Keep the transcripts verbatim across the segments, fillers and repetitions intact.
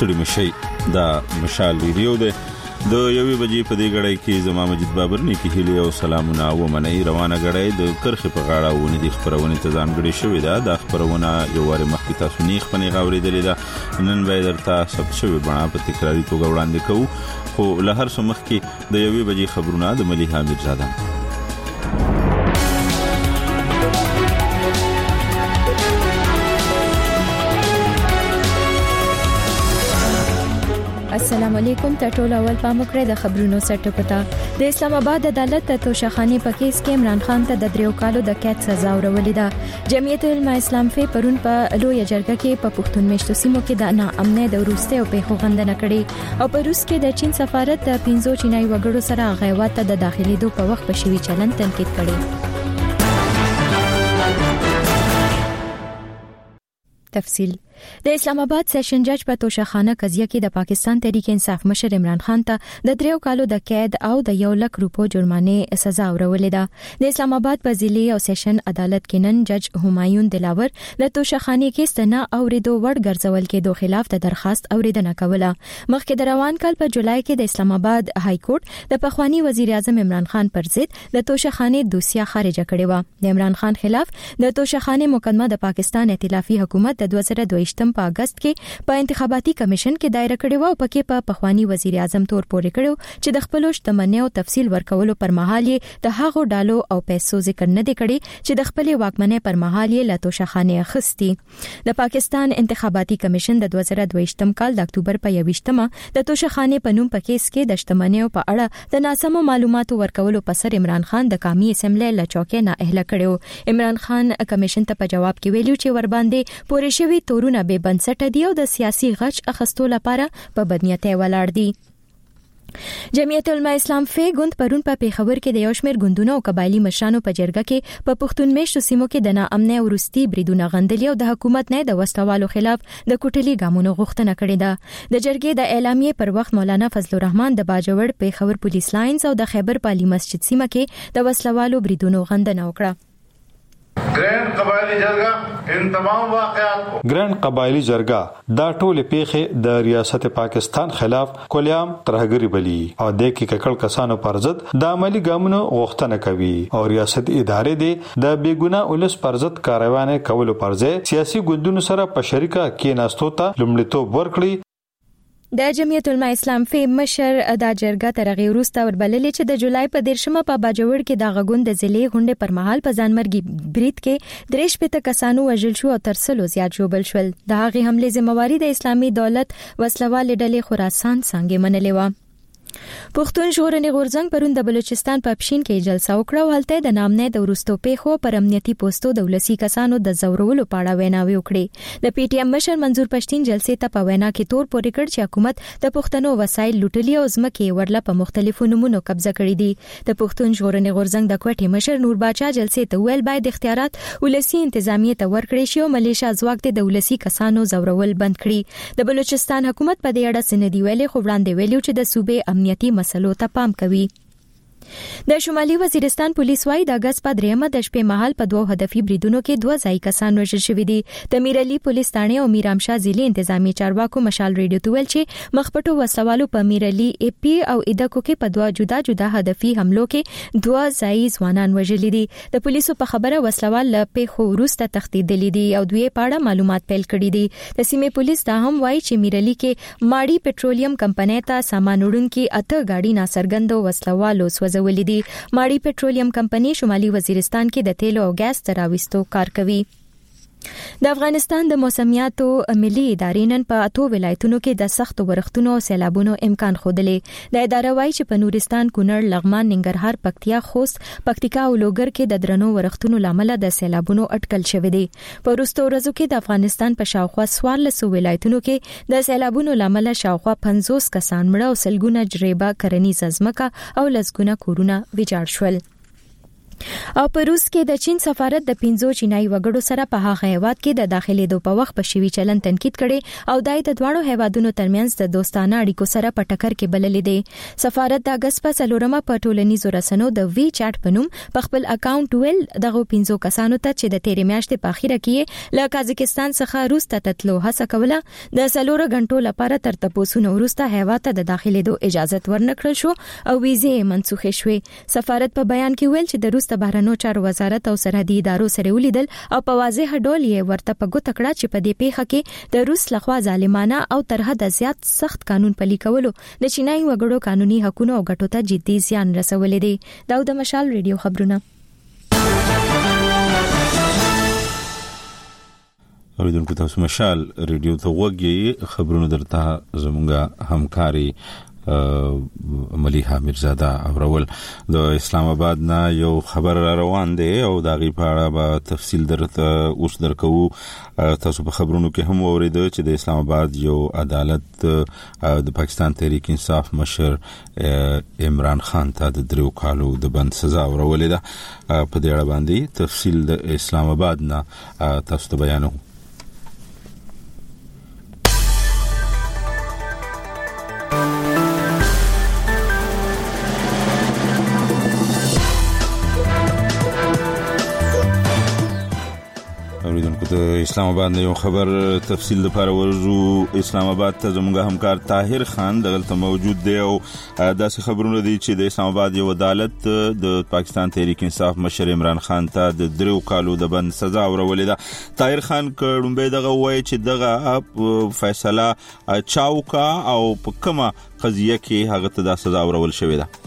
ستړي مشي دا مشال ویډیو ده د یوې بجې په دې غړې کې زما مجید بابر نه کې هلي او سلامونه و منې روانه غړې د کرخه په غاړه ونې د خبرونه ته ځانګړي شوې ده د خبرونه یو واره مخکې تاسو نه خپنې غوړې دلې ده نن به درته سب شوی بنا په تکراری توګه وړاندې کوو خو له هر څه مخکې د یوې بجې خبرونه د مليحه میرزاده السلام علیکم ټول اول پامکره د خبرونو سرټکوتا د اسلام آباد عدالت ته توشخانی په کیس کې عمران خان ته د دریو کالو د قید سزا ورولې ده. جمعیت العلماء اسلام فی پرون په لوی جرګه کې په پښتون میشتو سیمو کې د ناامنۍ د وروسته او په خوغندنه کړې او په روس کې د چین سفارت د پنځو چینایي وګړو سره غیوات ته د داخلي دوه په وخت په شوی چلن تنقید کړي. تفصیل د اسلام آباد سیشن جج په توشخانه قضیه کې د پاکستان تحریک انصاف مشر عمران خان ته د دریو کالو د قید او د یو لک روپو جرمانه سزا ورولې ده. د اسلام آباد په ضلعي او سیشن عدالت کې نن جج همایون دلاور د توشخانه کیس نه اوریدو وړ ګرځول کې دوه خلاف د درخواست اوریدنه کوله. مخکې د روان کال په جولای کې د اسلام آباد های کورټ د پخوانی وزیر اعظم عمران خان پر ضد د توشخانه دوسیه خارج کړې و. د عمران خان خلاف د توشخانه مقدمه د پاکستان ائتلافي حکومت د دوه زره دوه شتم په اگست کې په انتخاباتي کمیشن کې دایره کړې و او پکې په پخوانی وزیر اعظم تور پورې کړو چې د خپل شتمنیو تفصیل ورکولو پر مهال یې د هغو ډالو او پیسو ذکر نه دی کړی چې د خپل واکمنۍ پر مهال یې له توشخانه اخیستي. د پاکستان انتخاباتي کمیشن د دوه زره دوه شتم کال د اکتوبر په یوشتمه د توشخانه په نوم په کیس کې د شتمنیو په اړه د ناسمو معلوماتو ورکولو په سر عمران خان د قومي اسمبلی له چوکۍ نه اهله کړو. عمران خان کمیشن ته په جواب کې ویلو چې ور باندې پورې شوی تورونه به بنسټ دی او د سیاسي غچ اخستو لپاره په بدنیتۍ ولاړ دي. جمعیت العلماء اسلام فی ګوند پرون په پیښور کې د یو شمېر ګوندونو او قبایلی مشرانو په جرګه کې په پښتون میشتو سیمو کې د ناامنۍ ورستي بریدونه غندلي او د حکومت نه د وسلوالو خلاف د کوټلي ګامونو غوښتنه کړې ده. د جرګې د اعلامیې پر وخت مولانا فضل الرحمن د باجوړ پیښور پولیس لاینز او د خیبر پالي مسجد سیمه کې د وسلوالو بریدونو غندنه وکړه. ګران قبایلی جرګه ان تمام واقعات کو ګران قبایلی جرګه دا ټول پیښې د ریاست پاکستان خلاف کولیام ترهګری بلی او د کې ککړ کسانو پر ضد د عملی ګامونو غوښتنه کوي او ریاست ادارې دې د بیګونه ولس پر ضد کاروانه کولو پر ځای سیاسي ګوندونو سره په شریکه کې ناستو ته لومړیتوب ورکړي. د جمعیت العلماء اسلام فی مشر د جرګه ترغی وروسته وربللې چې د جولای په دیرشمه په باجوړ کې د غغوند د ضلع غونډه پر مهال په ځانمرګي برید کې درېش پته کسانو وژل شو او ترسلو زیات جوړل شول. د هغې حمله ذمہواری د اسلامي دولت وسلوال ډلې خراسان څنګه منلې و. پښتون ژغورنې غورځنګ پرون د بلوچستان په پښین کې جلسه وکړه او هلته د نامنې د ورستو پیښو پر امنیتي پوسټو د ولسی کسانو د زورولو په اړه ویناوي وکړي. د پی ټی ایم مشر منظور پښتین جلسې ته په وینا کې تور پورې کړ چې حکومت د پښتنو وسایل لوټلي او ځمکې ورله په مختلفو نمونو قبضه کړې دي. د پښتون ژغورنې غورځنګ د کوټې مشر نور باچا جلسې ته ویل باید اختیارات ولسی انتظامیه ته ورکړي شي او ملیشیا ځواک د ولسی کسانو زورول بند کړي. د بلوچستان حکومت په دې اړه سندې ویلي خو وړاندې ویلو چې د صوبې امنیتي مسلو ته پام کوي. د شمالي وزیرستان پولیس وايي د اگست په دریمه د شپې مهال په دوه هدفي بریدونو کې دوه ځای کسان وژل شوي دي. د میرعلي پولیس ثانې او میرامشاه ضلعي انتظامی چارواکو مشال ریډیو ته ویل چې مخپټو وسوالو په میرعلي ای پی او ادکو کې په دوه جدا جدا هدفي حملو کې دوه ځای ځوانان وژل دي. د پولیسو په خبره وسوال له پیښو وروسته تښتېدلي دي او دوی په اړه معلومات پیل کړي دي. د سیمې پولیس دا هم وايي چې میرعلي کې ماړي پټرولیم کمپنۍ ته سامان وړونکي اته ګاډي ناڅرګندو وسلوالو ولې دي. ماړي پټرولیم کمپنۍ شمالي وزیرستان کې د تیلو او ګاز تراويستو کار کوي. د افغانستان د موسمیاتو ملي ادارې نن په اتو ولایتونو کې د سختو ورښتونو او سیلابونو امکان ښودلی. د اداره وايي چې په نورستان، کونړ، لغمان، ننګرهار، پکتیا، خوست، پکتیکا او لوګر کې د درنو ورښتونو لامل د سیلابونو اټکل شوی دی. په وروستو ورځو کې د افغانستان په شاوخوا څوارلس ولایتونو کې د سیلابونو لامل شاوخوا پنځوس کسان مړه او سلګونه جریبه کرنیزه ځمکه او لسګونه کورونه ویجاړ شول. او په روس کې د چین سفارت د پنځو چینایي وګړو سره په هغه هیواد کې د داخلي دو په وخت په شوي چلن تنقید کړي او دای د دواړو هیوادونو ترمنځ د دوستانه اړیکو سره په ټکر کې بللې دي. سفارت د اگست په څلورمه په ټولنیزو رسنیو د وی چټ په نوم په خپل اکاونټ ویل دغه پنځو کسانو ته چې د تیرې میاشتې په اخیره کې له قازقستان څخه روس ته تلو هڅه کوله د څلورو غنټو لپاره تر تپوسونو وروسته هیواد ته د داخلي دو اجازه ورنکړل شو او ویزې منسوخه شوې. سفارت په بیان کې ویل چې د روس د بهرنیو چارو وزارت او سرحدي ادارو سره ولیدل او په واضح ډول یې ورته په ګوته کړه چې په دې پیښه کې د روس لخوا ظالمانه او تر حده زیات سخت قانون پلي کولو د چینایي وګړو قانوني حقوقو او ګټو ته جدي زیان رسولې دي. داود مشال ریډیو خبرونه. اوریدونکو تاسو مشال ریډیو ته وګورئ. خبرونه درته زموږه همکاري ملیحه میرزاده اورول. د اسلام آباد نه یو خبر روان دی او د غي په اړه به تفصیل درته اوس درکو. تاسو په خبرونو کې هم اوریدل چې د اسلام آباد یو عدالت د پاکستان تحریک انصاف مشر عمران خان ته د درو کالو د بند سزا ورولې ده. په دې اړه باندې تفصیل د اسلام آباد نه تاسو ته بیانوم. د اسلام آباد یو خبر تفصیل لپاره ورزو اسلام آباد ته زموږ همکار طاهر خان دغلته موجود دی او داسې خبرونه دي چې د اسلام آباد یو عدالت د پاکستان تحریک انصاف مشر عمران خان ته د درو کالو د بند سزا ورولې ده. طاهر خان کډمبه دغه وایي چې دغه فیصله چاوکا او په کومه قضیه کې هغه ته د سزا ورول شوې ده.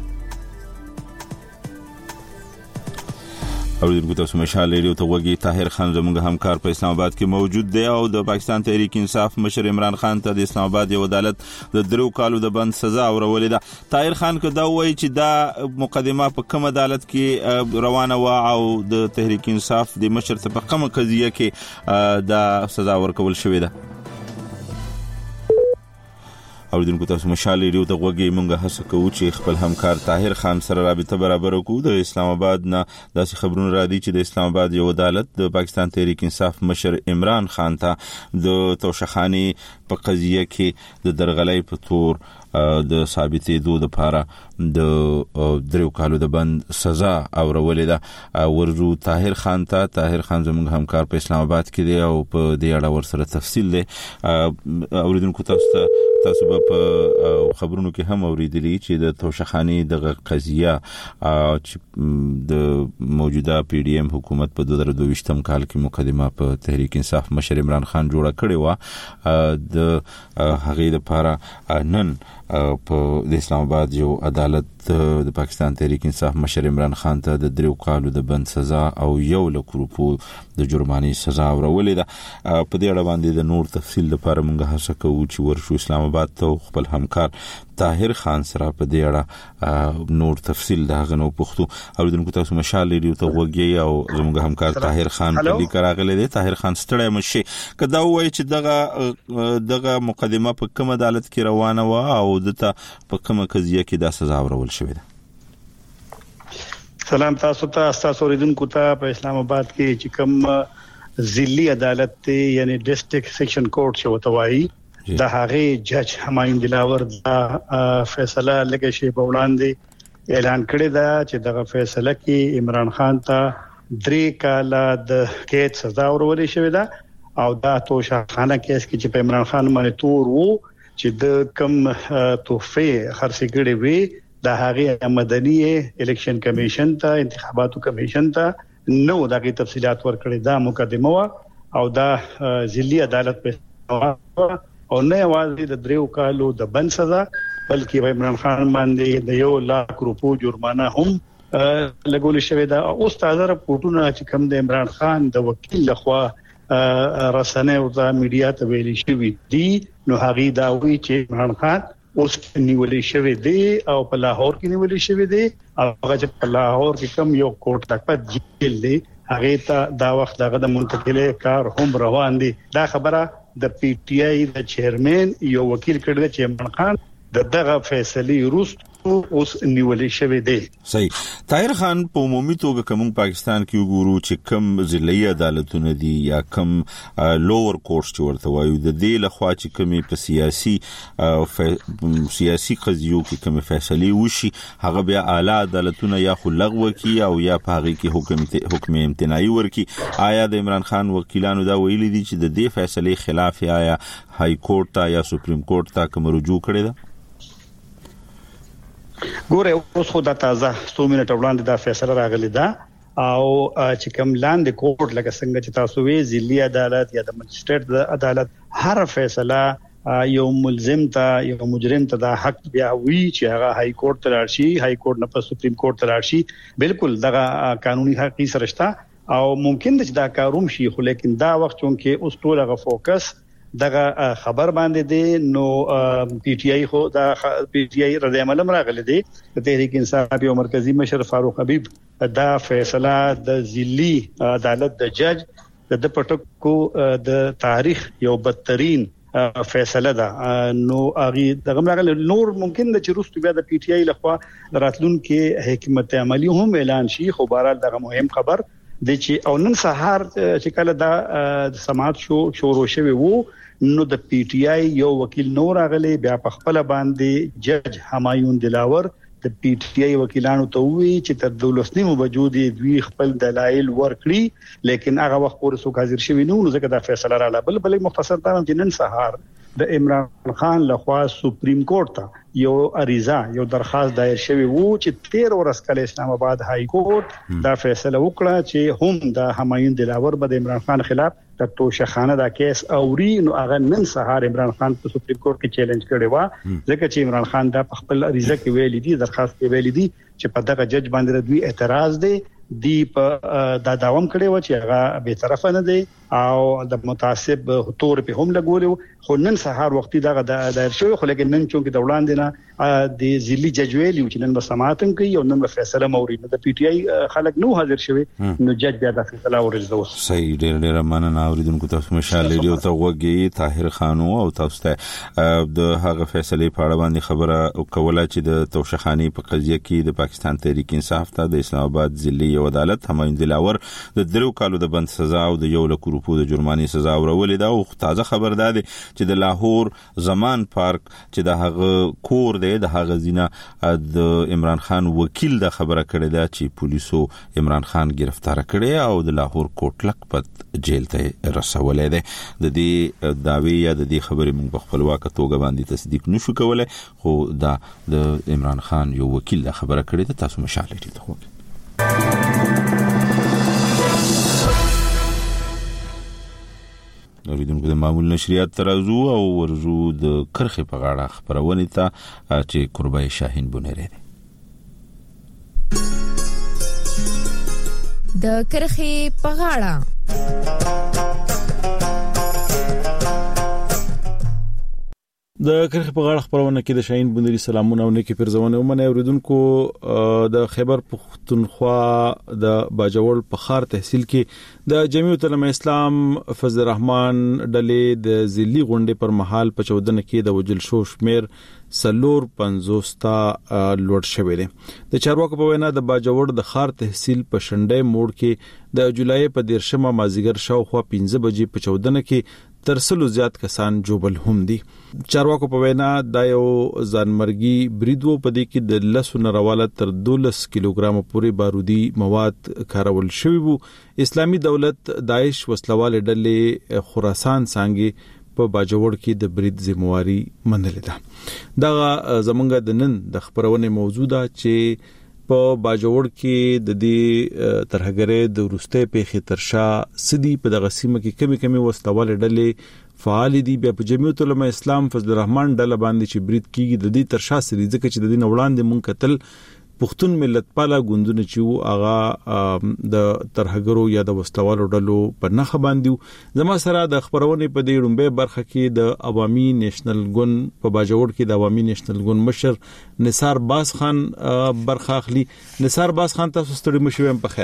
اوریدونکو تاسو مشال ریډیو ته وګورئ. طاهر خان زموږ همکار په اسلام آباد کې موجود دی او د پاکستان تحریک انصاف مشر عمران خان ته د اسلام آباد یو عدالت د درو کالو د بند سزا ورولې ده. طاهر خان کو دا وایي چې دا مقدمه په کوم عدالت کې روانه و او د تحریک انصاف د مشر ته په کومه قضیه کې دا سزا ورکول شوې ده. اوریدونکو تاسو مشال ریډیو ته وګورئ. موږ هڅه کوو چې خپل همکار طاهر خان سره رابطه برابر وکړو. د اسلام آباد نه داسې خبرونه را دي چې د اسلام آباد یو عدالت د پاکستان تحریک انصاف مشر عمران خان ته د توشخانی په قضیه کې د درغلۍ په تور د ثابتې دو د لپاره د درو کالو د بند سزا اورولې ده. ورزو طاهر خان ته. طاهر خان زموږ همکار په اسلام آباد کې دی او په دې اړه ورسره تفصیل دی. اوریدونکو تاسو ته تاسو په خبرونو کې هم اوریدلی چې د توشخانی دغه قضیه چې د موجوده پی ډی ایم حکومت په دوه زره دوه ویشتم کال کې مقدمه په تحریک انصاف مشر عمران خان جوړه کړې و. د هغې لپاره نن په د اسلام آباد یو عدالت د پاکستان تحریک انصاف مشر عمران خان ته د درو کالو د بند سزا او یو لک روپو د جرمانې سزا ورولې ده. په دې اړه باندې د نور تفصیل لپاره موږ هڅه کوو چې ورشو اسلام آباد ته خپل همکار طاهر خان سره په دې اړه نور تفصیل دا غنو پختو. اوریدونکو تاسو مشال ریډیو ته وګورئ او زموږ همکار طاهر خان په دې کراغله دي. طاهر خان ستړی مشي کدا وایي چې دغه دغه مقدمه په کوم عدالت کې روانه و او دته په کومه قضیه کې د سزا ورول شوې ده. سلام تاسو ته. تاسو اوریدونکو ته په اسلام آباد کې چې کوم ضلعي عدالت ته یعنی ډیسټریکټ سیکشن کورټ شو توایي د هغه جج همایون دلاور دا فیصله لګی شی په وړاندې اعلان کړی دا چې دغه فیصله کې عمران خان ته درې کاله د قید سزا ورولې شوې ده او دا توشخانه کیس کې چې په عمران خان باندې تور وو چې د کم توفه خرڅ کړي وي د هغه مدني الیکشن کمیشن ته انتخاباتو کمیشن ته نو دغه تفصيلات ورکړي دا مقدمه وا او دا ضلعي عدالت په او نه واځي د دریو کالو د بند سزا بلکې عمران خان باندې د یو لاک روپو جرمانه هم لګول شوې ده. اوس تازه راپورټونه چې کوم د عمران خان د وکیل لخوا رسنۍ او د میډیا ته ویلي شوی دي نو هغه دا وی چې عمران خان اوس نیولې شوی دی او په لاهور کې نیولې شوی دی او هغه چې په لاهور کې کوم یو کوټ تک په جیل دی هغه ته دا وخت دغه د منتقلې کار هم روان دي. دا خبره د پی ټی آی د چیرمن یو وکیل کړی چې عمران خان د دغه فیصله روست اوس نیولې شوی دی. صحیح. طاهر خان په عمومي توګه کوم پاکستان کې وګورو چې کوم ضلعي عدالتونه دي یا کوم لوور کورټ چې ورته وایو د دې لخوا چې کومي په سیاسي سیاسي قضیو کې کوم فیصله وشي هغه بیا اعلی عدالتونه یا خو لغوه کی او یا په هغه کې حکم حکم امتناعي ورکی. آیا د عمران خان وکیلانو دا ویلي دي چې د دې فیصله خلاف آیا های کورټ ته یا سپریم کورټ ته کوم رجوع کړی ده؟ ګوره اوس خو دا تازه څو منټه وړاندې دا فیصله راغلی ده او چې کوم لاندې کورټ لکه څنګه چې تاسو وی ضلعي عدالت یا د مجسټریټ عدالت هر فیصله یو ملزم ته یو مجرم ته دا حق بیا وی چې هغه های کورټ ته راشي، های کورټ نه په سپریم کورټ ته راشي. بالکل دا قانوني حق یې سره شته او ممکن ده چې دا کاروم شي، خو لیکن دا وخت چونکه اوس ټول هغه فوکس دغه خبر باندې دی نو پی ټی آی خو دا پی ټی آی رد عمل راغلی دی د تحریک انصاف یو مرکزی مشر فاروق حبیب دا فیصله د ضلعي عدالت د جج د پټکو د تاریخ یو بدترین فیصله ده. نو اغي دغه راغلی نور ممکن د چروست بیا د پی ټی آی لخوا راتلون کې حکمت عملی هم اعلان شي، خو بهرحال دغه مهم خبر د چې او نن سهار چې کله دا سماعت شو شروع شوی وو نو د پی ټی آی یو وکیل نور اغلی بیا په خپل باندې جج همایون دلاور د پی ټی آی وکیلانو ته وی چې تر دولسنی موجود دوی خپل دلایل ورکړي، لیکن هغه وخت پورې څوک حاضر شوی نو ځکه دا فیصله را لبل بل مختصر دا چې نن سهار د عمران خان لخوا سپریم کورټ ته یو اریزه یو درخواست دایر شوی وو چې تیر ورځ کله اسلام آباد های کورټ دا فیصله وکړه چې هم د همایون دلاور به د عمران خان خلاف د توشخانه دا کیس اوري. نو هغه نن سهار عمران خان په سپریم کورټ کې چیلنج کړی و ځکه چې عمران خان دا په خپل اریزه کې ویلي دي درخواست کې ویلي دي چې په دغه جج باندې دوی اعتراض دی دی په دا داوم کړي و چې هغه به طرفه نه دی او د متعصب تور په هم لګولیو، خو نن سهار وختي دا دایر شوی، خو لیکن نن چونکه د وړاندې نه د ضلعي جج ویلي چې نن به سماعت کوي او نن به فیصله موري نو د پی ټی آی خلک نو حاضر شوی نو جج بیا د فیصله ورزدو. صحیح. ډېر ډېر مننه اوریدونکو تاسو مشال ریډیو ته وګورئ. طاهر خان او تاسو ته د هغه فیصله په اړه باندې خبره کوله چې د توشخانی په قضیه کې د پاکستان تحریک انصاف ته د اسلام آباد ضلعي عدالت همایون دلاور د درو کالو د بند سزا او د یو لک روپو د جرماني سزا ورولې دا. او تازه خبر ده چې د لاهور زمان پارک چې د هغه کور دی د هغه زینا د عمران خان وکیل د خبره کړې ده چې پولیسو عمران خان گرفتار کړي او د لاهور کوټلک په جیل ته رسولې ده. د دې داوی یا د دې خبرې موږ په خپلواک توګه باندې تصدیق نشو کولای، خو دا د عمران خان یو وکیل د خبره کړې ده. تاسو مشاله دي ته اوریدونکو د معمول نشریات ترازو او ورزو د کرخې په غاړه خبرونه ته چې قربای شاهین بونری دی. د کرخې په غاړه د کرخې په غاړه خبرونه کې د شاهین بونری سلامونه او نیکی پرزونه ومنه. اوریدونکو د خیبر پختونخوا د باجوړ په خار تحصیل کې د جمعیت العلماء اسلام فضل الرحمن ډلې د ضلعي غونډې پر مهال په چودنه کې د وجل شو شمیر سلور پنځوس تا لوړ شوی دی. د چارواکو په وینا د باجوړ د خار تحصیل په شنډې موړ کې د جولای په دیرشمه مازیګر شاوخوا پنځه بجې په چودنه کې ترسلو زیات کسان جوبل هم دي. چارواکو په وینا دا یو ځانمرګي بریدو په دې کې د لسو نرواله تر دولس کیلوګرام پورې بارودي مواد کارول شوی وو. اسلامي دولت داعش وسلواله ډلې خراسان څنګه په باجوړ کې د برید ذمہواری منلې ده. دا زمونږ د نن د خبرونه موضوع ده چې په باجوړ کې د دې ترهګرې د ورسته په خطرشا سدي په دغه سیمه کې کمی کمی وسلواله ډلې فعال دي. بیا په جمعیت العلماء اسلام فضل الرحمن ډله باندې چې برید کیږي د دې ترشا سدي ځکه چې د دې وړاندې مونږ قتل پښتون ملت پالا ګوندونه چې هغه د ترهګرو یا د وسلوالو ډلو په نخ باندې زما سره د خبرونه په دې رومبه برخه کې د عوامي نېشنل ګوند په باجوړ کې د عوامي نېشنل ګوند مشر نثار باز خان برخه اخلي. نثار باز خان تاسو ستړي مشوم په خیر.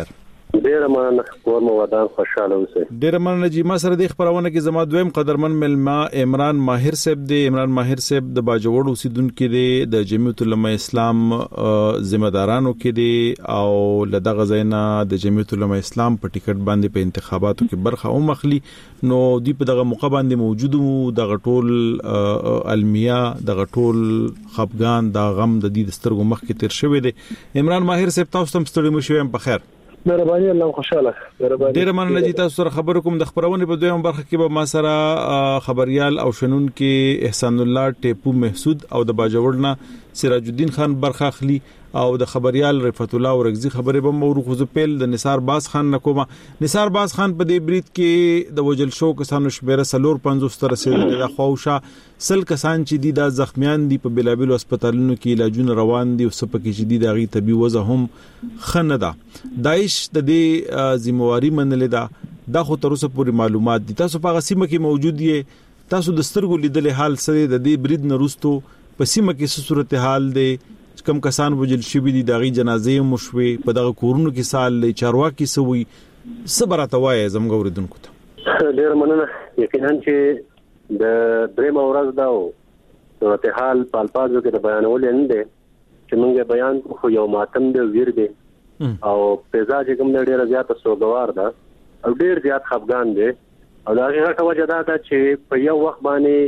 ډیر مننه کور مو ودان خوشاله اوسئ. ډیر مننه جی. ما سره د خبرونه کې زما دویم قدرمن ملما عمران ماهر صاحب دی. عمران ماهر صاحب د باجوړ اوسیدونکو دی، د جمعیت العلماء اسلام ذمہ دارانو کې دی او لدغه زینا د جمعیت العلماء اسلام په ټیکټ باندې په انتخاباتو کې برخه او مخلي. نو دی په دغه موقع باندې موجود وو، د غټول علمیا د غټول خفغان د غم د دې سترګو مخ کې تیر شوی دی. عمران ماهر صاحب تاسو تم ستړي مشوي په خیر. مهرباني الله خوشاله. مهرباني ډیر مننه جی. تاسو سره خبرو کوم د خبرونه په دویم برخه کې به ما سره خبريال او شنون کې احسان الله ټیپو محسود او د باجوړنا سراج الدین خان برخه اخلي او د خبريال رفعت الله ورغزي خبره به مورو خو زپل د نثار باز خان نکوما. نثار باز خان په دې بریټ کې د وجل شو کسانو شمیره سلور پنځوس تر رسیدل د خوښه سل کسان چې دي د زخمیان دي په بلابل هسپتالونو کې علاجونه روان دي او سپکه چې دي د غي طبي وضع هم خنده. داعش د دې ذمہواری منلې ده دا خو تر اوسه پورې معلومات دي. تاسو په غسیمه کې موجود یې، تاسو د سترګو لیدل حال سره د دې برید نرستو په سیمه کې څه صورتحال دی، کم کسان وجل شوی دي، دغه جنازې مشوي په دغه کورونو کې سال له چارواکي سوي صبرته وای زموږ اوریدونکو ته. ډیر مننه. یقینا چې د دریم ورځ داو صورتحال په الفاظو کې د بیانول نه دي چې موږ بیان خو یو ماتم دی، ویر دی او پیزا چې کوم ډیر زیات سوګوار ده او ډیر زیات خفغان دی او دا هغه وجه ده چې په یو وخت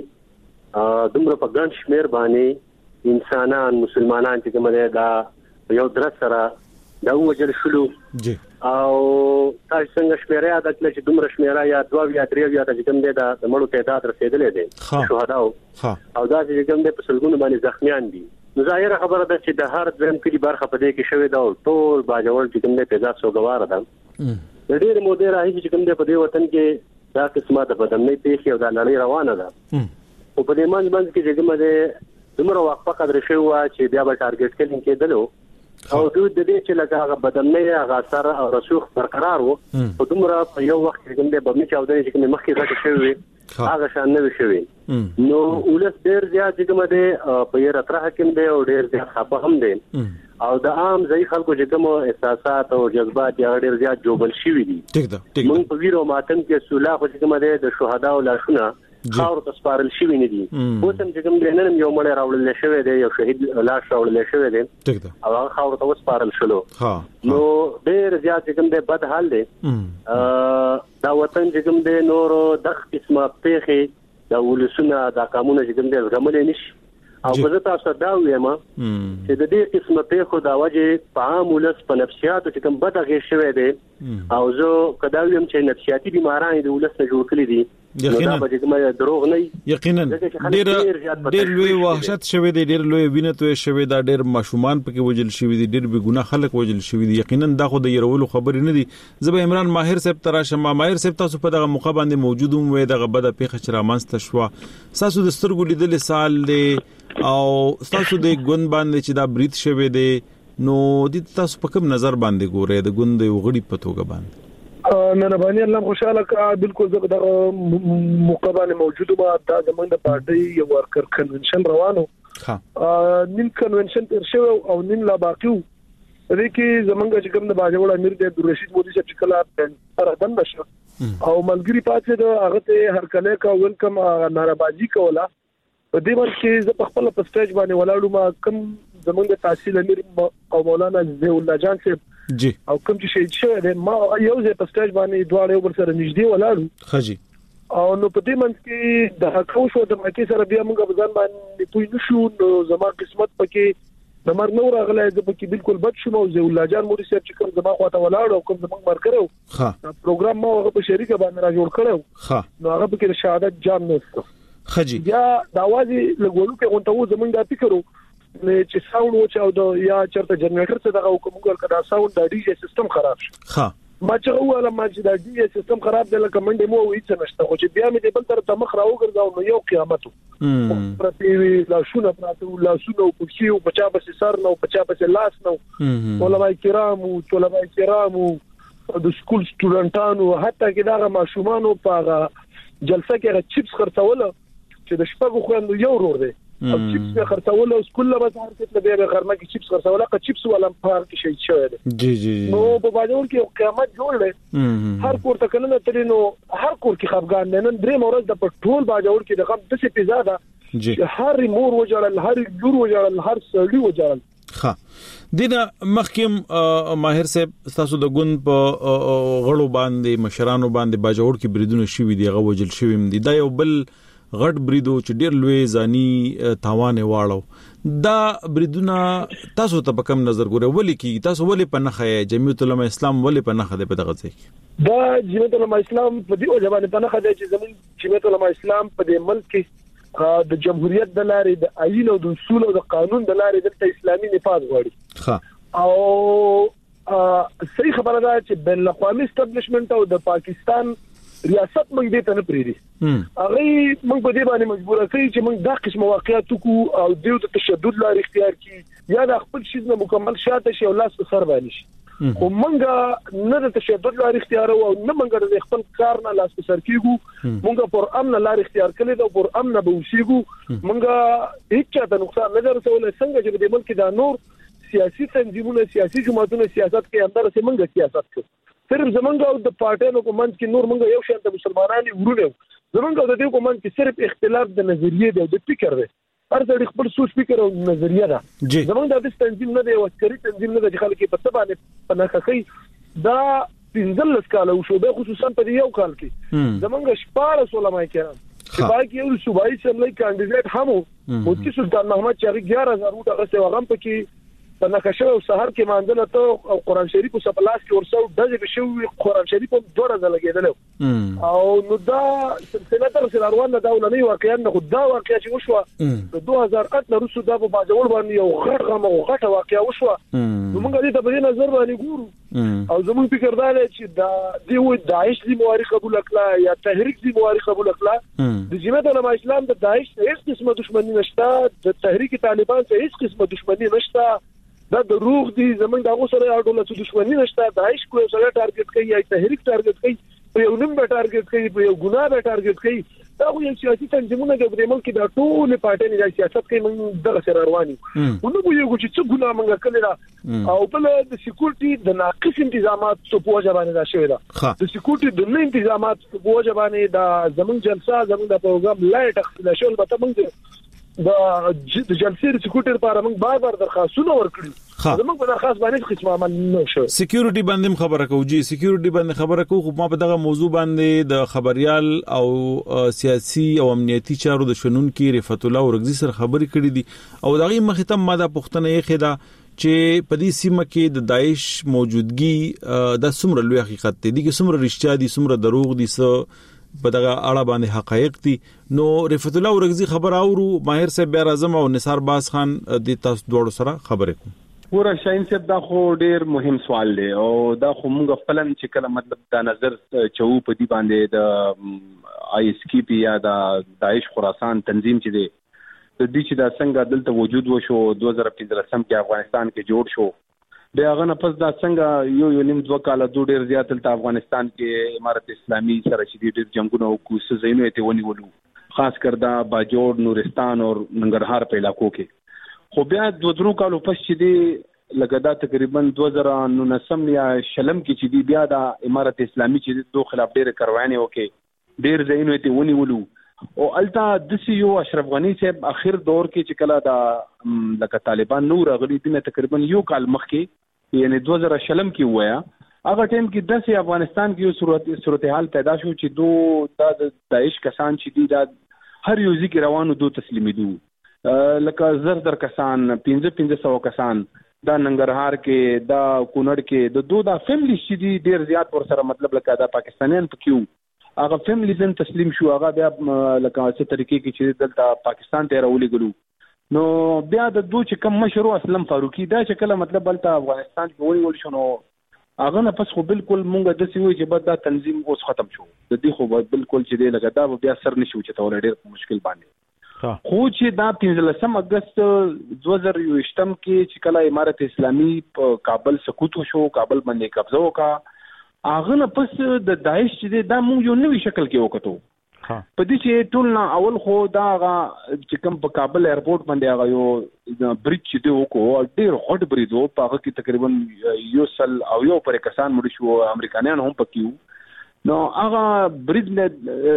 باندې دومره په ګڼ شمیر باندې انسانان مسلمانان چې کوم دي دا یو درس سره دا وجل شلو جی او تاسو څنګه شمیره د کله چې دومره شمیره یا دوه یا درې یا چې کوم دي دا د مړو تعداد رسیدلې دي شهداو او دا چې کوم دي په سلګونو باندې زخمیان دي. نو ظاهر خبره ده چې د هر ځم کې برخه پدې کې شوی دا ټول باجوړ چې کوم دي پیدا سوګوار ده. د ډېر مودې راځي چې کوم دي په دې وطن کې دا قسمه د بدنۍ پیښې او د لړۍ روانه ده او په دې منځ باندې کې چې کوم دي دومره وقفه قدر شوی و چې بیا به ټارګټ کلین کېدلو او دوی د دې چې لکه هغه بدنۍ هغه اثر او رسوخ برقرار وو او دومره په یو وخت کې کوم دي به مې چاودنې چې کوم مخکې راځي شوی هغه شان نه شوی. نو ولس ډېر زیات چې کوم دي په یې راتره حکم دی او ډېر زیات خپه هم دي او د عام ځای خلکو چې کوم احساسات او جذبات یې ډېر زیات جوبل شوی دي. ټیک ده ټیک ده. موږ په ویرو ماتم کې سولا خو چې کوم دي د شهدا او لاشونه خاور ته سپارل شوی نه دي. اوس هم چې کوم نن یو مړ راوړل شوی دی، یو شهید لاش راوړل شوی دی ټیک ده او هغه خاور ته سپارل شلو. ها نو ډېر زیات چې کوم دی بد حال دی. دا وطن چې کوم دی نور د قسمه پیخي دا ولسونه دا قانون چې کوم دی زغمل نشي او په تاسو دا وایم چې د دې قسمه پیخو دا وجه په عام ولس په نفسیاتو چې کوم بد غي شوی دی او زه کدا ویم چې نفسیاتي بیماران د ولس نه جوړ کړی دي. یقینا دروغ نه یقینا ډېر ډېر لوی وحشت شوی دی، ډېر لوی وینه توې شوی دا، ډېر ماشومان پکې وجل شوی دي، ډېر بے ګناه خلک وجل شوی دي. یقینا دا خو د يرولو خبرې نه دي. زبې عمران ماهر صاحب تراشه ما ماهر صاحب تاسو په دغه موقع باندې موجود وو، دغه بده پیښه چې رامنځته شو تاسو د سترګو لیدل سال دی او تاسو د ګوند باندې چې دا بریټ شوی دی نو د تاسو په کوم نظر باندې ګورئ د ګوند یو غړي په توګه باندې؟ مهرباني الله خوشاله کا بالکل زه د مقابله موجوده ما د زمونږ د پارټي یو ورکر کنونشن روانو ها نن کنونشن تر شو او نن لا باقیو دې کې زمونږ چې کوم د باجوړ امیر د عبدالرشید مودي چې کلا پر بند شو او ملګری پاتې د هغه ته هر کله کا ویلکم ناربازي کوله په دې ورکه زه په خپل په سټیج باندې ولاړم ما کم زمونږ تحصیل امیر او مولانا ضیاء الله جان صاحب جی او کوم چې شهید شوی دی ما یو ځای په سټیج باندې دواړه یو بل سره نږدې ولاړو خجی او نو په دې منځ کې د حقو شو د مکه سره بیا موږ په ځان باندې پوي نشو نو زما قسمت پکې د مرګ نور غلای د پکې بالکل بد شوم او ضیاء الله جان موري صاحب چې کوم زما خواته ولاړ او کوم زما مرګرو ها پروګرام ما هغه په شریکه باندې را جوړ کړو ها نو هغه پکې شهادت جام نوستو خجی یا د اوازې لګولو کې غونټو زمونږ د فکرو چې ساوند و چې او یا چرته جنریټر څه دغه کومګل کدا ساوند د ډي جی سیستم خراب شو ها ما چې وواله ما چې د ډي جی سیستم خراب دی لکه منډه مو وې څه نشته خو چې بیا مې د بل طرف ته مخ راو ګرځاو نو یو قیامت پرتی وی لا شونه پراته لا شونه او پوښیو بچا بس سر نو بچا بس لاس نو علماء کرام او علماء کرام د سکول سټوډنټانو حتی کې دا ماشومان په جلسه کې چپس خرڅول چې د شپږو خويندو یو ورور دی او چپس به خرڅول او سکول له بازار کې به غرمه کې چپس خرڅول که چپس ولا په کې شي شوی جی جی نو په باجوړ کې قیامت جوړ لې هر کور ته کنه ترې نو هر کور کې خفګان نه نن درې مورز د پټول باجوړ کې د غم د څه پیزا ده جی هر مور وجړل هر لور وجړل هر سړی وجړل ها دینه مخکم ماهر صاحب تاسو د ګوند په غړو باندې مشرانو باندې باجوړ کې بریدونه شوي دي غو وجل شوي دي دا یو بل غټ بریدو چې ډیر لوی ځاني تاوان واړو دا بریدونه تاسو ته په کوم نظر ګوره ولې کی تاسو ولې په نخه جمعیت العلماء اسلام ولې په نخه ده په دغه ځای دا جمعیت العلماء اسلام په دې وجه په نخه ده چې زمون جمعیت العلماء اسلام په دې ملک کې د جمهوریت د لارې د آئین او د اصول او د قانون د لارې د اسلامي نفاذ غواړي ها او صحیح خبره ده چې بین الاقوامي اسټابلیشمنت او د پاکستان ریاست موږ دې ته نه پریدي هغه موږ په دې باندې مجبور کوي چې موږ دا قسم واقعیت کو او دیو د تشدد لار اختیار کړي یا د خپل شي نه مکمل شاته شي او لاس په سر باندې شي خو موږ نه د تشدد لار اختیار او نه موږ د خپل کار نه لاس په سر کیږو موږ پر امن لار اختیار کړی دا پر امن به وشيګو موږ هیڅ ته نقصان نه درسول څنګه چې د ملک دا نور سیاسي تنظیمونه سیاسي جماعتونه سیاست کې اندر سه موږ سیاست کوو صرف زمونږ او د پارټیانو کومند کې نور موږ یو شان د مسلمانانو ورونه زمونږ د دې کومند کې صرف اختلاف د نظریې دی او د فکر دی هر څه خپل سوچ فکر او نظریه ده زمونږ د تنظیم نه دی او عسکري تنظیم نه دی چې خلک په تبع نه پناکخي دا پنځلس کال او شو به خصوصا په یو کال کې زمونږ شپږ علماء کرام چې باقي یو صوبایي اسمبلی کاندیدټ هم مفتي سلطان محمد چاغي ګیاره هزار وټه غسه وغم پکې په نقشه او سحر کې مانځل ته او قران شریف په سپلاس کې ورسو دغه شوی قران شریف په دوره لګیدل او نو دا سلسله تر سره روانه دا ولني واقعا نه خدا واقعا چې وشو د دوه هزار اته نه رسو دا په باجوړ باندې یو غرغه مو غټه واقعا وشو نو موږ دې ته په نظر باندې ګورو او زموږ فکر دا دی چې دا دی و داعش دی مواري قبول کړه یا تحریک دی مواري قبول کړه د جمعیت العلماء اسلام د داعش هیڅ قسمه دښمنی نشته د تحریک طالبان څخه هیڅ قسمه دښمنی نشته دا د روغ دي زمونږ دغه سره اړوله چې دښمنی نشته داعش کوی سره ټارګټ کوي یا تحریک ټارګټ کوي په یو نیم به ټارګټ کوي په یو ګناه به ټارګټ کوي دا خو یو سیاسي تنظیمونه د ملک د ټول پارټي نه سیاست کوي موږ دغه سره رواني ونو به یو چې څه ګناه موږ کړی او بل د سکیورټي د ناقص انتظامات څه په وجه باندې دا شوی دا د سکیورټي د نه انتظامات په وجه باندې دا زمونږ جلسه زمونږ د پروګرام لایټ خپل شول به موږ دا د جلسې د سکیورټي لپاره موږ بار بار درخواستونه ورکړو زموږ په درخواست باندې قسمه عمل نه شو سکیورټي باندې خبره کوو جی سکیورټي باندې خبره کوو خو ما په دغه موضوع باندې د خبريال او سیاسي او امنیتي چارو د شنن کې رفعت الله ورغزي سره خبرې کړې دي او دغه مختم ماده پښتنه یې خدا چې په دې سیمه کې د داعش موجودګي د سمره لوی حقیقت دی چې سمره رښتیا دي سمره دروغ دي څه په دغه اړه باندې حقایق دي نو رفعت الله ورغزي خبر اورو ماهر صاحب بیا اعظم او نثار باز خان د تاسو دوړو سره خبرې کوم ګوره شاهین صاحب دا خو ډیر مهم سوال دی او دا خو موږ خپل چې کله مطلب دا نظر چو په دې باندې د آی اس کی پی یا د داعش خراسان تنظیم چې دی د دې چې دا څنګه دلته وجود وشو دوه هزار پنځلسم کې افغانستان کې جوړ شو بیا غنه پس دا څنګه یو یو نیم دوه کال د ډیر زیات تل افغانستان کې امارت اسلامي سره شدید جنگونه او کوڅه زینو ته ونیولو خاص کر دا باجوړ نورستان او ننګرهار په علاقو کې خو بیا دوه درو کالو پس چې دی لکه دا تقریبا دوه هزار نولسم یا شلم کې چې دی بیا د امارت اسلامي چې دوه خلاف ډیر کاروانې وکي ډیر زینو ته ونیولو او التا د سی یو اشرف غنی صاحب اخر دور کې چې کله دا لکه طالبان نور غلي دي تقریبا یو کال مخکې یعنی دوه هزار شلم کې وایا هغه ټیم کې د سي افغانستان کې یو صورت صورتحال پیدا شو چې دو د داعش کسان چې دي دا هر یو ځکه روانو دو تسلیمي دو لکه زر در کسان پنځه پنځه سو کسان دا ننګرهار کې دا کونړ کې د دو دا فیملی چې دي ډیر زیات ور سره مطلب لکه دا پاکستانیان پکې هغه فیملی زن تسلیم شو هغه بیا لکه څه طریقې کې چې دلته پاکستان ته راولې ګلو نو بیا د دوه چې کم مشروع اسلام فاروقي دا چې کله مطلب بلته افغانستان کې وایي ول شنو هغه نه پس خو بالکل مونږ د سی وی چې بعد دا تنظیم اوس ختم شو د دې خو بالکل چې دی لګا دا بیا سر نشو چې تول ډېر مشکل باندې خو چې دا پنځلسم اگست دوه هزار یوشتم کې چې کله امارت اسلامي په کابل سقوط شو کابل باندې قبضه وکړه هغه نه پس د داعش چې دا مونږ یو نوې شکل کې وکړو په دې چې ټول نه اول خو دا چې کوم په کابل ایرپورټ باندې هغه یو بریج چې دی وکړو ډیر هټ بریج وو په هغه کې تقریبا یو سل او یو پر کسان مړ شو امریکایان هم پکې نو هغه بریج نه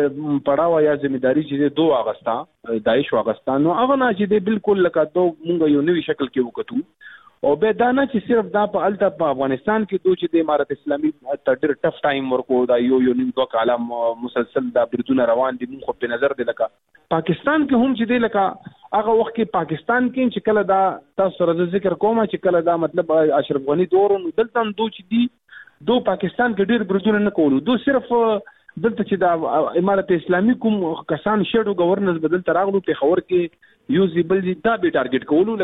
پړاو یا ځمېداري چې دوه اگست داعش واغستا نو هغه نه چې دی بالکل لکه دوه مونږ یو نوې شکل کې وکړو او به دا نه چې صرف دا په الته په افغانستان کې دوی چې د امارت اسلامي ته ډېر ټف ټایم ورکو دا یو یو نیم دوه کاله مسلسل دا بریدونه روان دي مونږ په نظر دی لکه پاکستان کې هم چې دی لکه هغه وخت کې پاکستان کې چې کله دا تاسو سره ذکر کوم چې کله دا مطلب اشرف غنی دور نو دلته دوی چې دی دو پاکستان کې ډېر بریدونه نه کولو دو صرف دلته چې دا امارت اسلامي کوم کسان شډو گورننس بدل تراغلو په خبر کې یو زیبل دي دا به ټارګټ کولو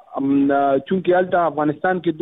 لکه چونکی الته افغانستان کې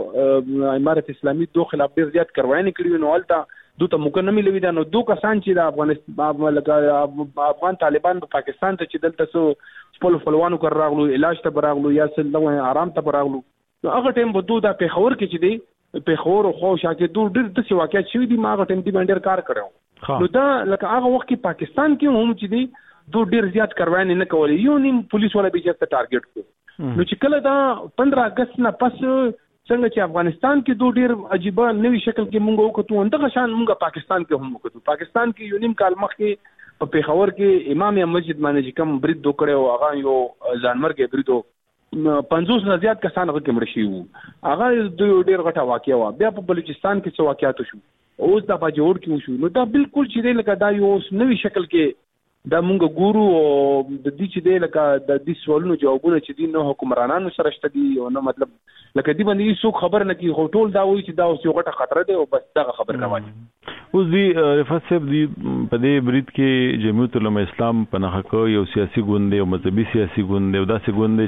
دو امارت اسلامي دو خلاف ډیر زیات کاروایي کړې نو الته دوی ته ممکن نه ملوي دا نو دو کسان چې د افغانستان لکه افغان طالبان په پاکستان ته چې دلته سو خپل خپلوانو کار راغلو علاج ته راغلو یا سل نو آرام ته راغلو نو هغه ټیم به دوی دا په خبر کې چې دی په خور خو شاکه دوی ډیر د څه واقعیت شوی دي ما هغه ټیم دی باندې کار کړو نو دا لکه هغه وخت کې پاکستان کې هم چې دی دو ډیر زیات کاروایي نه کولې یو نیم پولیس ولا به چې ټارګټ کو نو چې کله دا پندرہ اگست نه پس څنګه چې افغانستان کې دو ډیر عجیب نوې شکل کې مونږ وکړو اندغه شان مونږ پاکستان کې هم وکړو پاکستان کې یو نیم کال مخکې په پیښور کې امام مسجد باندې کوم برید وکړو هغه یو ځانمرګ بریدو پنځوس نه زیات کسان هغه کې مړ شي وو هغه ډیر غټه واقعیا و بیا په بلوچستان کې څه واقعیات شو اوس دا په جوړ کې شو نو دا بالکل چې لکه دا یو نوې شکل کې دا مونږ ګورو او د دې چې دی لکه د دې سوالونو جوابونه چې دي نو حکمرانانو سره شته دي او نو مطلب لکه دی باندې څوک خبر نه کوي خو ټول دا وایي چې دا اوس یو غټه خطر دی او بس دا خبر نه وایي اوس دی رفعت صاحب دی په دې برید کې جمعیت العلماء اسلام په نخښه یو سیاسي ګوند او مذهبي سیاسي ګوند او داسې ګوند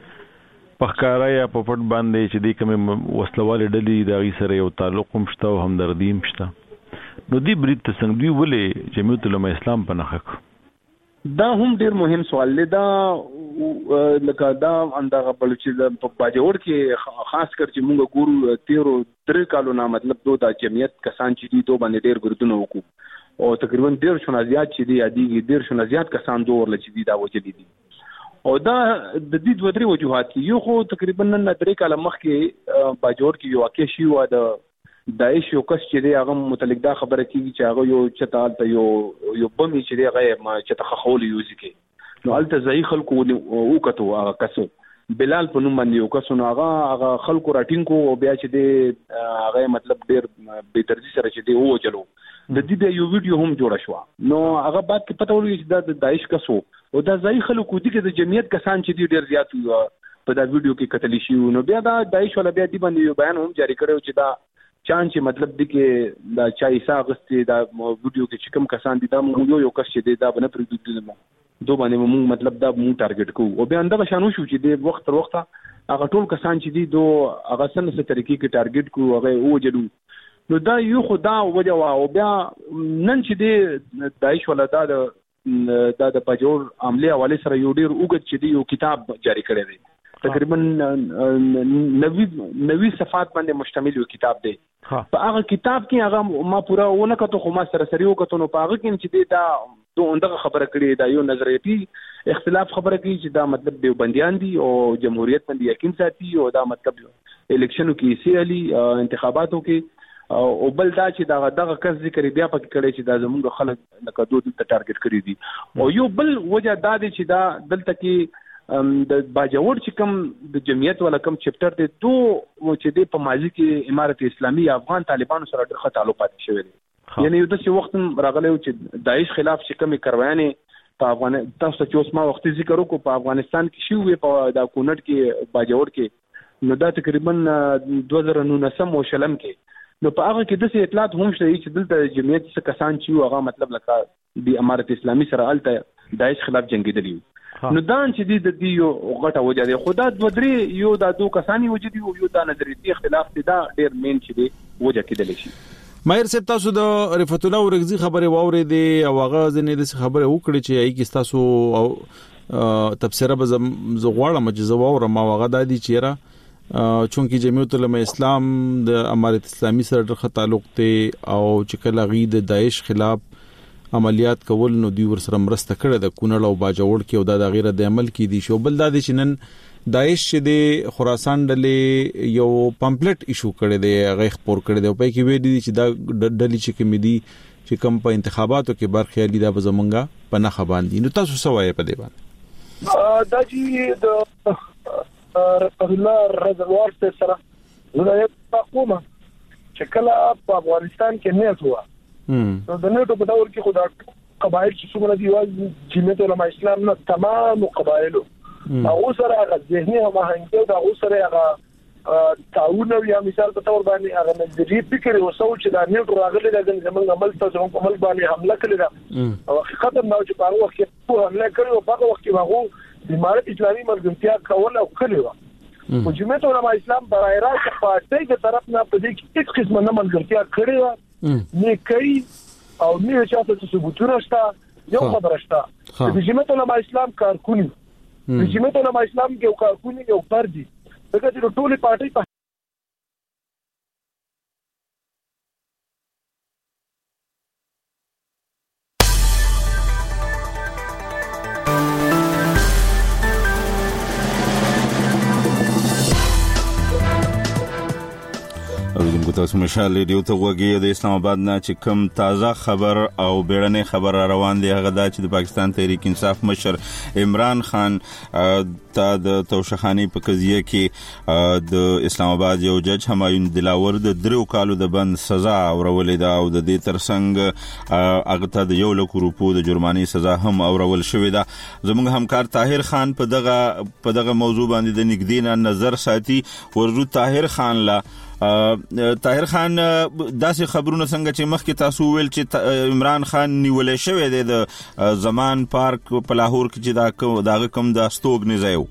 چې په ښکارا یا په پټ باندې چې دی کوم وسلوال ډلې د غي سره یو تعلق هم شته او همدردي هم شته نو دی برید ته څنګه دی ولې جمعیت العلماء اسلام په نخښه دا هم ډیر مهم سوال دی دا لکه دا اندغه بلوچي په باجوړ کې خاص کر چې موږ ګورو تیرو درې کالو نه مطلب دوه د جمعیت کسان چې دي دوه باندې ډیر ګردونه وکړو او تقریبا ډیر شونه زیات چې دي ادي ډیر شونه زیات کسان دوه ورل چې دي دا وجلي دي او دا د دې دوه درې وجوهات یو خو تقریبا نن درې کاله مخکې باجوړ کې یو واقع شي و د داعش یو کس چې دی هغه متعلق دا خبره کیږي چې هغه یو چتال ته یو یو بمي چې دی هغه ما چې تخخول یوز کی نو الته ځای خلکو او کتو هغه کس بلال په نوم باندې یو کس نو هغه هغه خلکو راټینګو او بیا چې دی هغه مطلب ډیر به ترجیح سره چې دی او چلو د دې یو ویډیو هم جوړ شو نو هغه بعد کې پته ولګی چې د داعش کسو او دا ځای خلکو دي چې د جمعیت کسان چې دی ډیر زیات په دا ویډیو کې قتل شي نو بیا دا داعش ولا بیا دی باندې یو بیان هم جاری کړو چې دا چان چې مطلب دی کې دا چا ایسا غستې دا ویډیو کې چې کوم کسان دي دا موږ یو یو کس چې دی دا بنه پرې دوی دوه باندې موږ مطلب دا موږ ټارګټ کوو او بیا اندغه شانو شو چې دی وخت تر وخت هغه ټول کسان چې دي دوه هغه څنګه څه طریقې کې ټارګټ کوو هغه او جلو نو دا یو خدا وجه وا او بیا نن چې دی داعش ولا دا د د پجور عمله حواله سره یو ډیر اوږد چې دی یو کتاب جاری کړی دی تقریبا نوی نوی صفحات باندې مشتمل یو کتاب دی په هغه کتاب کې هغه ما پورا ونه کته خو ما سره سره یو کته نو په هغه کې چې دا دوه خبره کړې دا یو نظریاتي اختلاف خبره کوي چې دا مطلب دیو بنديان دي او جمهوریت باندې یقین ساتي او دا مطلب الیکشنو کې سیالي انتخاباتو کې او بل دا چې دا دغه کس ذکر بیا پکې کړي چې دا زموږ خلک لکه دوه د ټارګټ کړی دي او یو بل وجه دا دی چې دا دلته کې د باجوړ چې کوم د جمعیت ولا کوم چپټر دی دو چې د په ماضي کې امارت اسلامي افغان طالبانو سره ډېر تعلقات شوي دي یعنی یو د څه وخت راغلی چې داعش خلاف چې کومې کاروایانې په افغان تاسو چې اوس ما وخت ذکر وکړو په افغانستان کې شوې په د کونټ کې باجوړ کې نو دا تقریبا دوه زره نولس او شلم کې نو په هغه کې د څه اطلاعات هم شته چې دلته جمعیت څخه کسان چې هغه مطلب لکه د امارت اسلامي سره الته داعش خلاف جنگیدلی نو دا چې د دې یو غټه وجه دی خدا د ودري یو د دوه کسانی وجدي او یو د نظریاتي اختلاف دی دا ډیر مین چې دی وجه کېدل شي ماهر صاحب تاسو د رفعت الله ورغزي خبره واورې دي او هغه ځنې د خبره وکړي چې ای کې تاسو او تفسیر به زغواړه مجزه واورم او هغه د دې چیرې چونکی جمعیت العلماء اسلام د امارت اسلامي سره د تعلق ته او چې کله غي د داعش خلاف عملیات کول نو دوی ورسره مرسته کړې د کونړ او باجوړ کې او د غیره د عمل کې دي شو بل د دې چنن داعش چې د خراسان ډلې یو پمفلټ ایشو کړی دی هغه خبر کړی دی په کې وی دي چې دا ډلې چې کوم دي چې کوم په انتخاباتو کې برخه لري دا زمونږه په نه خباندي نو تاسو سوای په دې باندې دا چې د الله رضوان سره زه یو حکومت چې کله په افغانستان کې نه هوا نو د نیټو په دور کې خدای قبایل چې څومره دی وايي جمعیت علماء اسلام نه تمام قبایلو هغه سره هغه ذهني هماهنګي او هغه سره هغه تعاون یا مثال په تور باندې هغه نظریه فکر او سوچ د نیټ راغلي د زمونږ عمل ته زموږ عمل باندې حمله کړې ده او حقیقت نو چې په هغه وخت کې په حمله کړو په هغه وخت کې هغه د امارت اسلامي مرګنتیا کول او کړی و او جمعیت علماء اسلام برای راست پارټي د طرف نه په دې کې هیڅ قسمه نه مرګنتیا کړی و نه کوي او نه چاته ثبوتونه شته یو خبره شته د جمعیت علماء اسلام کارکونی د جمعیت علماء اسلام کې یو کارکونی یو فردي دغه د ټولې پارټي په تاسو مشال ریډیو ته وګورئ د اسلام آباد نه چې کوم تازه خبر او بیړنۍ خبر روان دی هغه دا چې د پاکستان تحریک انصاف مشر عمران خان ته د توشخانی په قضیه کې د اسلام آباد یو جج همایون دلاور د درو کالو د بند سزا اورولې ده او د دې ترڅنګ هغه ته د یو لک روپو د جرمانې سزا هم اورول شوې ده زموږ همکار طاهر خان په دغه په دغه موضوع باندې د نګدین نظر ساتي ورجو طاهر خان لا طاهر خان داسې خبرونه څنګه چې مخکې تاسو ویل چې عمران خان نیولې شوی دی د زمان پارک په لاهور کې چې دا دغه کوم د استوګ نه ځایو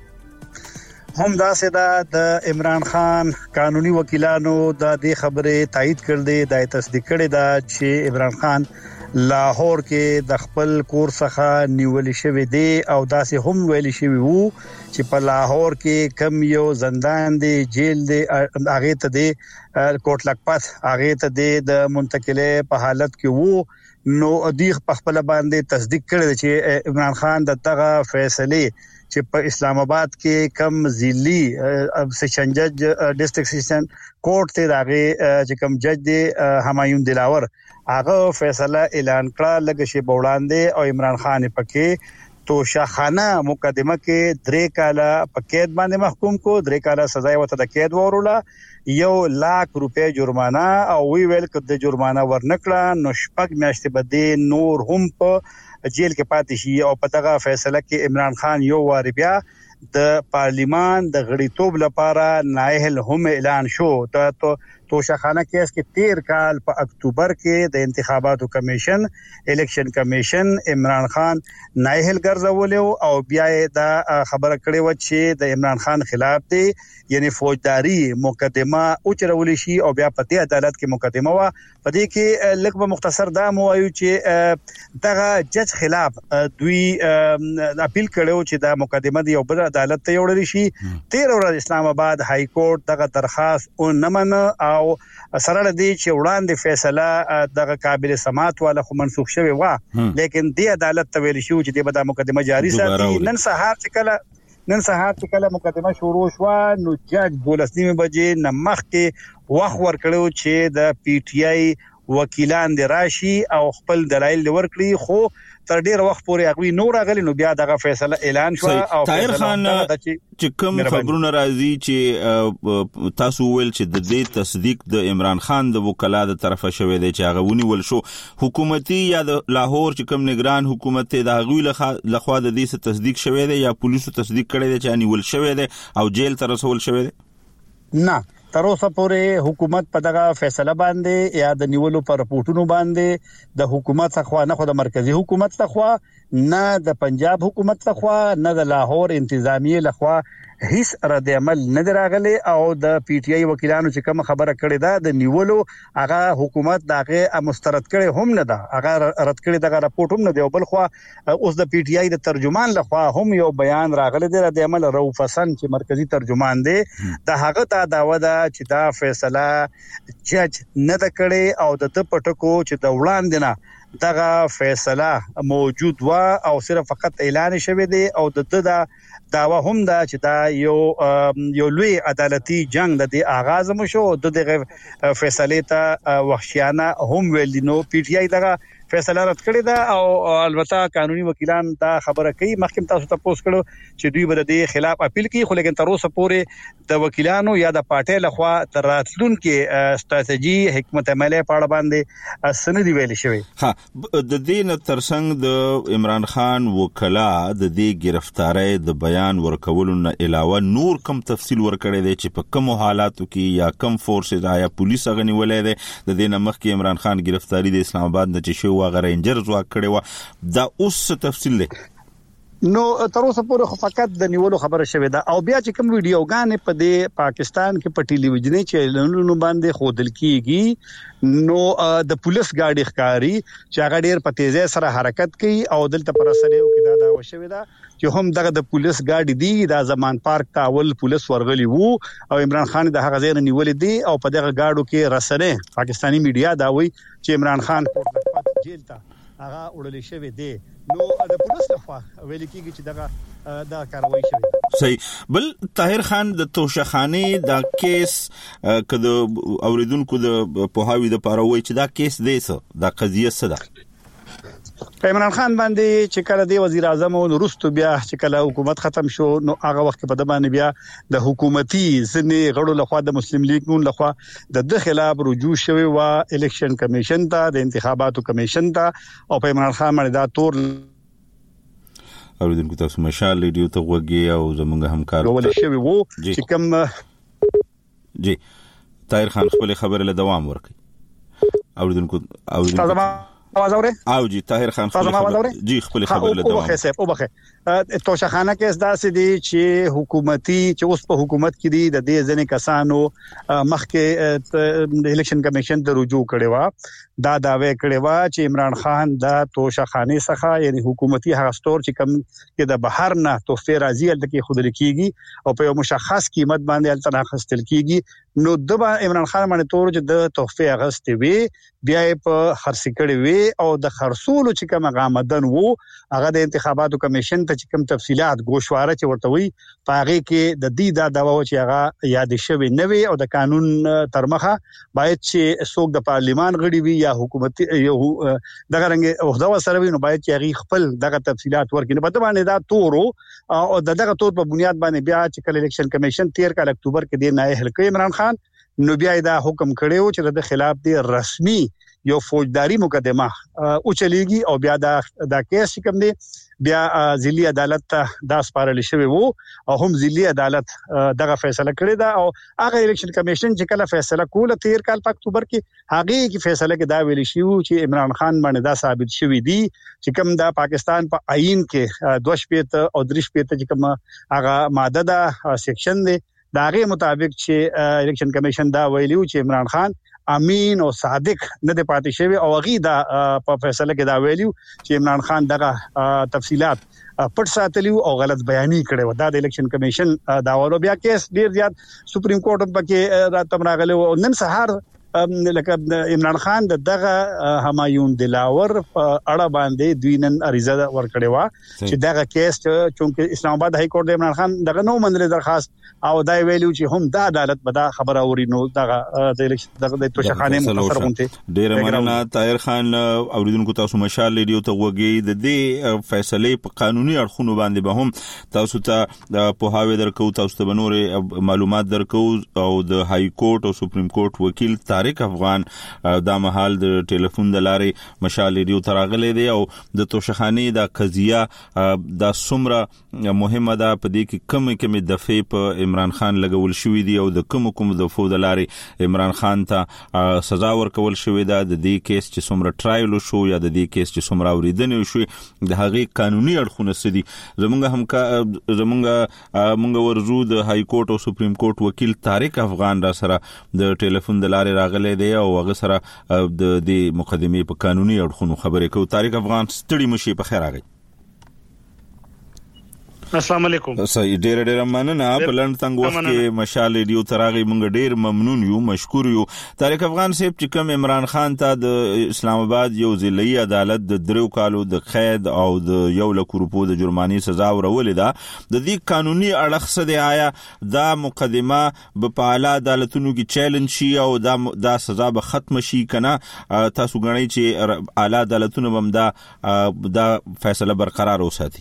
هم دا سدا د عمران خان قانوني وکیلانو د دې خبره تایید کړ دي د تصدیق کړي دا چې عمران خان لاهور کې د خپل کور څخه نیول شوی دی او داسې هم ویل شوی وو چې په لاهور کې کم یو زندان دی جیل دی هغه ته دی کوټ لکپت هغه ته دی د منتقله په حالت کې وو نو ادیخ په خپل باندې تصدیق کړی چې عمران خان دغه فیصله چې په اسلام آباد کې کم ضلعي سیشن جج ډیسټریکټ سیشن کورټ ته راغی چې کم جج دی همایون دلاور هغه فیصله اعلان کړه لږ شی بوړاندې او عمران خان پکې توشخانه مقدمه کې درې کاله په قید باندې محکوم کو درې کاله سزا وته د قید وروله یو لاک روپے جرمانه او وی ویل ک د جرمانه ورنکړه نو شپږ میاشتې بده نور هم په جیل کې پاتې شي او په دغه فیصله کې عمران خان یو وار بیا د پارلیمان د غړیتوب لپاره نایل هم اعلان شو ته توشخانه کیس کې تیر کال په اکتوبر کې د انتخاباتو کمیشن الیکشن کمیشن عمران خان نایل ګرځولیو او بیا دا خبره کړې و چې د عمران خان خلاف دی یعنی فوجداري مقدمه او چرولې شي او بیا په دې عدالت کې مقدمه و په دې کې لږ به مختصر دا مو وایو چې دغه جج خلاف دوی اپیل کړو چې دا مقدمه دی او بل عدالت ته وړل شي تیر ورځ اسلام آباد های کورټ دغه درخواست او نمن او سره د چې وړاندې فیصله دغه قابل سماعت والا خو منسوخ شوی و لیکن د عدالت ته ویل شو چې د مقدمه جاری ساتي نن سهار چې کله نن سهار چې کله مقدمه شروع شو نو جج دولسنیمه بجې نمخ کې وخت ورکړو چې د پی ټی آی وکیلان د راشي او خپل دلایل ورکړي خو تر ډیر وخت پورې هغوی نور غلي نو بیا دغه فیصله اعلان شو او طاهر خان چې کوم خبرونه راځي چې تاسو ول چې د دې تصدیق د عمران خان د وکلا د طرفه شوې دی چې هغه ونیول شو حکومتي یا د لاهور چې کوم نگران حکومت ته د هغوی لخوا د دې تصدیق شوې دی یا پولیسو تصدیق کړی دی چې نیول شوې دی او جیل ته رسول شوې دی نه تر اوسه پورې حکومت په دغه فیصله باندې یا د نیولو پر رپورټونو باندې د حکومت څخه نه خو د مرکزی حکومت څخه نه د پنجاب حکومت څخه نه د لاهور انتظامیه لخوا هیڅ رد عمل نه دراغلي او د پی ټی آی وکیلانو چې کوم خبره کړې ده د نیولو هغه حکومت دغه مسترد کړي هم نه ده هغه رد کړي دغه رپورټ هم نه دی بل خو اوس د پی ټی آی د ترجمان لخوا هم یو بیان راغلی دی د عمل روف حسن چې مرکزی ترجمان دی د هغه دا داوا ده چې دا فیصله جج نه د کړي او د پټکو چې د وړاندې نه دغه فیصله موجود و او صرف فقط اعلان شوی دی او د د داوا هم دا چې دا یو یو لوی عدالتي جنگ د آغاز مشو د دغه فیصله ته وحشیانه هم ویل نو پی ټ آی دغه فیصله رد کړی دا او البته قانوني وکیلان دا خبره کوي مخکې تاسو ته پوسټ کړو چې دوی به د خلاف اپیل کوي خو لیکن تر اوسه پورې د وکیلانو یا د پارټۍ لخوا تر راتلونکو ستراتیژي حکمت عملی په اړه باندې سندې ویل شوی. ها د دې نه ترڅنګ د عمران خان وکلا د دې گرفتاری د بیان ورکولو نه علاوه نور کم تفصیل ورکړی دی چې په کوم حالاتو کې یا کم فورسز یا پولیس غنی ولې دی د دې نه مخکې عمران خان گرفتاری د اسلام آباد نه چې واغ رینجر زوا کړي وا دا اوس تفصیل دی نو تر اوسه پورې خو فقط د نیولو خبره شوې ده او بیا چې کوم ویډیوګانې په د پاکستان کې په ټلویزیوني چینلونو باندې خودل کیږي نو د پولیس ګاډي ښکاری چې هغه ډیر په تیزه سره حرکت کوي او دلته پر سره یو کې دا دا وشوي ده چې هم دغه د پولیس ګاډي دی د زمان پارک تاول پولیس ورغلي وو او عمران خان د هغه ځای نه نیولې دي او په دغه ګاډو کې رسنه پاکستانی میډیا دا وایي چې عمران خان په جیل ته هغه وړل شوی دی نو د پولیس لخوا ویل کیږي چې دغه دا کاروایی شوی صحیح. بل طاهر خان د توشخانه دا کیس کده اوریدونکو د پوهاوی د پاره وای چې دا کیس دی څه دا قضیه څه ده عمران خان باندې چې کله دی وزیر اعظم او وروسته بیا چې کله حکومت ختم شو نو هغه وخت په د باندې بیا د حکومتي ځنې غړو لخوا د مسلم لیگ نون لخوا د د خلاف رجوع شوی و الیکشن کمیشن ته د انتخاباتو کمیشن ته او په عمران خان باندې دا تور اوریدونکو تاسو مشال ریډیو ته وګي او زمونږ همکار ول شوی وو چې کوم جی طاهر خان خپل خبره له دوام ورکړي اوریدونکو اوریدونکو आवाज اوري او جی طاهر خان خپل خبر جی خپل خبر له دوام او بخښه او بخښه توشخانه کې اساس دي چې حکومتي چې اوس په حکومت کې دي د دې ځنې کسانو مخکې د الیکشن کمیشن ته رجوع کړي وا دا داوی کړي وا چې عمران خان د توشخانه څخه یعنی حکومتي هغه ستور چې کم کې د بهر نه توفیر راځي الته کې خود لیکيږي او په مشخص قیمت باندې الته راخستل کیږي نو د عمران خان باندې تور چې د توفیر اغستې وي بیا په خرڅ کړي وي او د خرصولو چې کوم غامدن وو هغه د انتخاباتو کمیشن ته چې کوم تفصيلات گوشواره چې ورته وي پاره کې د دې دا دوا چې هغه یاد شوی نه وي او د قانون ترمخه باید چې څوک د پارلیمان غړي وي یا حکومت یو دغه رنګ وخت سره وي نو باید چې هغه خپل دغه تفصيلات ورکړي په باندې دا تورو او دغه تور په بنیاد باندې بیا چې کله الیکشن کمیشن تیر کال اکتوبر کې دی نه هل کوي عمران خان نو بیا دا حکم کړو چې د خلاف دی رسمي یو فوجداري مقدمه او چلیږي او بیا دا دا کیس کوم دی بیا ضلعي عدالت ته دا سپارل شوی وو او هم ضلعي عدالت دغه فیصله کړی دا او هغه الیکشن کمیشن چې کله فیصله کوله تیر کال په اکتوبر کې هغه کې فیصله کې دا ویل شو چې عمران خان باندې دا ثابت شوی دی چې کوم دا پاکستان په پا آئین کې دوه شپږ او درې شپږ چې کوم هغه ماده دا سیکشن دی داغه مطابق چې الیکشن کمیشن دا ویلو چې عمران خان امین او صادق نه د پاتې شوی او غي دا په فیصله کې دا ویلو چې عمران خان دغه تفصيلات پټ ساتلی او غلط بیانې کړي و دا د الیکشن کمیشن دا ورو بیا کیس ډیر زیات سپریم کورټ په کې راتم راغلی او نن سهار لکه عمران خان دغه همایون دلاور اړه باندې دوی نن اریزه ورکړې و چې دغه کیس چې اسلام آباد هاي کورټ د عمران خان دغه نو منلې درخواست او دا ویلو چې هم د عدالت به دا خبره اوري نو دغه د الیکشن دغه د توشخانه مختصر غونته ډیر مننه طاهر خان اوریدونکو تاسو مشال ریډیو ته وګي د دې فیصله په قانوني اړخونو باندې به هم تاسو ته په هاوی درکو تاسو ته بنور معلومات درکو او د هاي کورټ او سپریم کورټ وکیل طارق افغان دا محل د ټلیفون د لارې مشال ریډیو تراغلې دی او د توشخانه د قضیه د سمره مهمه ده په دې کې کم کم دفعه په عمران خان لګول شوې دي او د کوم کوم د فوج د لارې عمران خان ته سزا ورکول شوې ده د دې کیس چې سمره ټرایل شو یا د دې کیس چې سمره اوریدنه شو د هغه قانوني اړخونه سدي زمونږ هم زمونږ مونږ ورزو د هاي کورټ او سپریم کورټ وکیل طارق افغان را سره د ټلیفون د لارې راغلی دی او هغه سره د دې مقدمې په قانوني اړخونو خبرې کوي. طارق افغان ستړي مشي په خیر راغی. السلام علیکم. صحیح ډیر ډیر مننه. په لند تنګ وخت کې مشال ریډیو تراغي مونږ ډیر ممنون یو، مشکور یو. طارق افغان صاحب چې کوم عمران خان ته د اسلام آباد یو ضلعي عدالت د درو کالو د قید او د یو لک روپو د جرماني سزا ورولې ده، د دې قانوني اړخ څه دی؟ آیا دا مقدمه په اعلی عدالتونو کې چیلنج شي او دا دا سزا به ختم شي کنه؟ تاسو غواړئ چې اعلی عدالتونو هم دا دا فیصله برقرار وساتي؟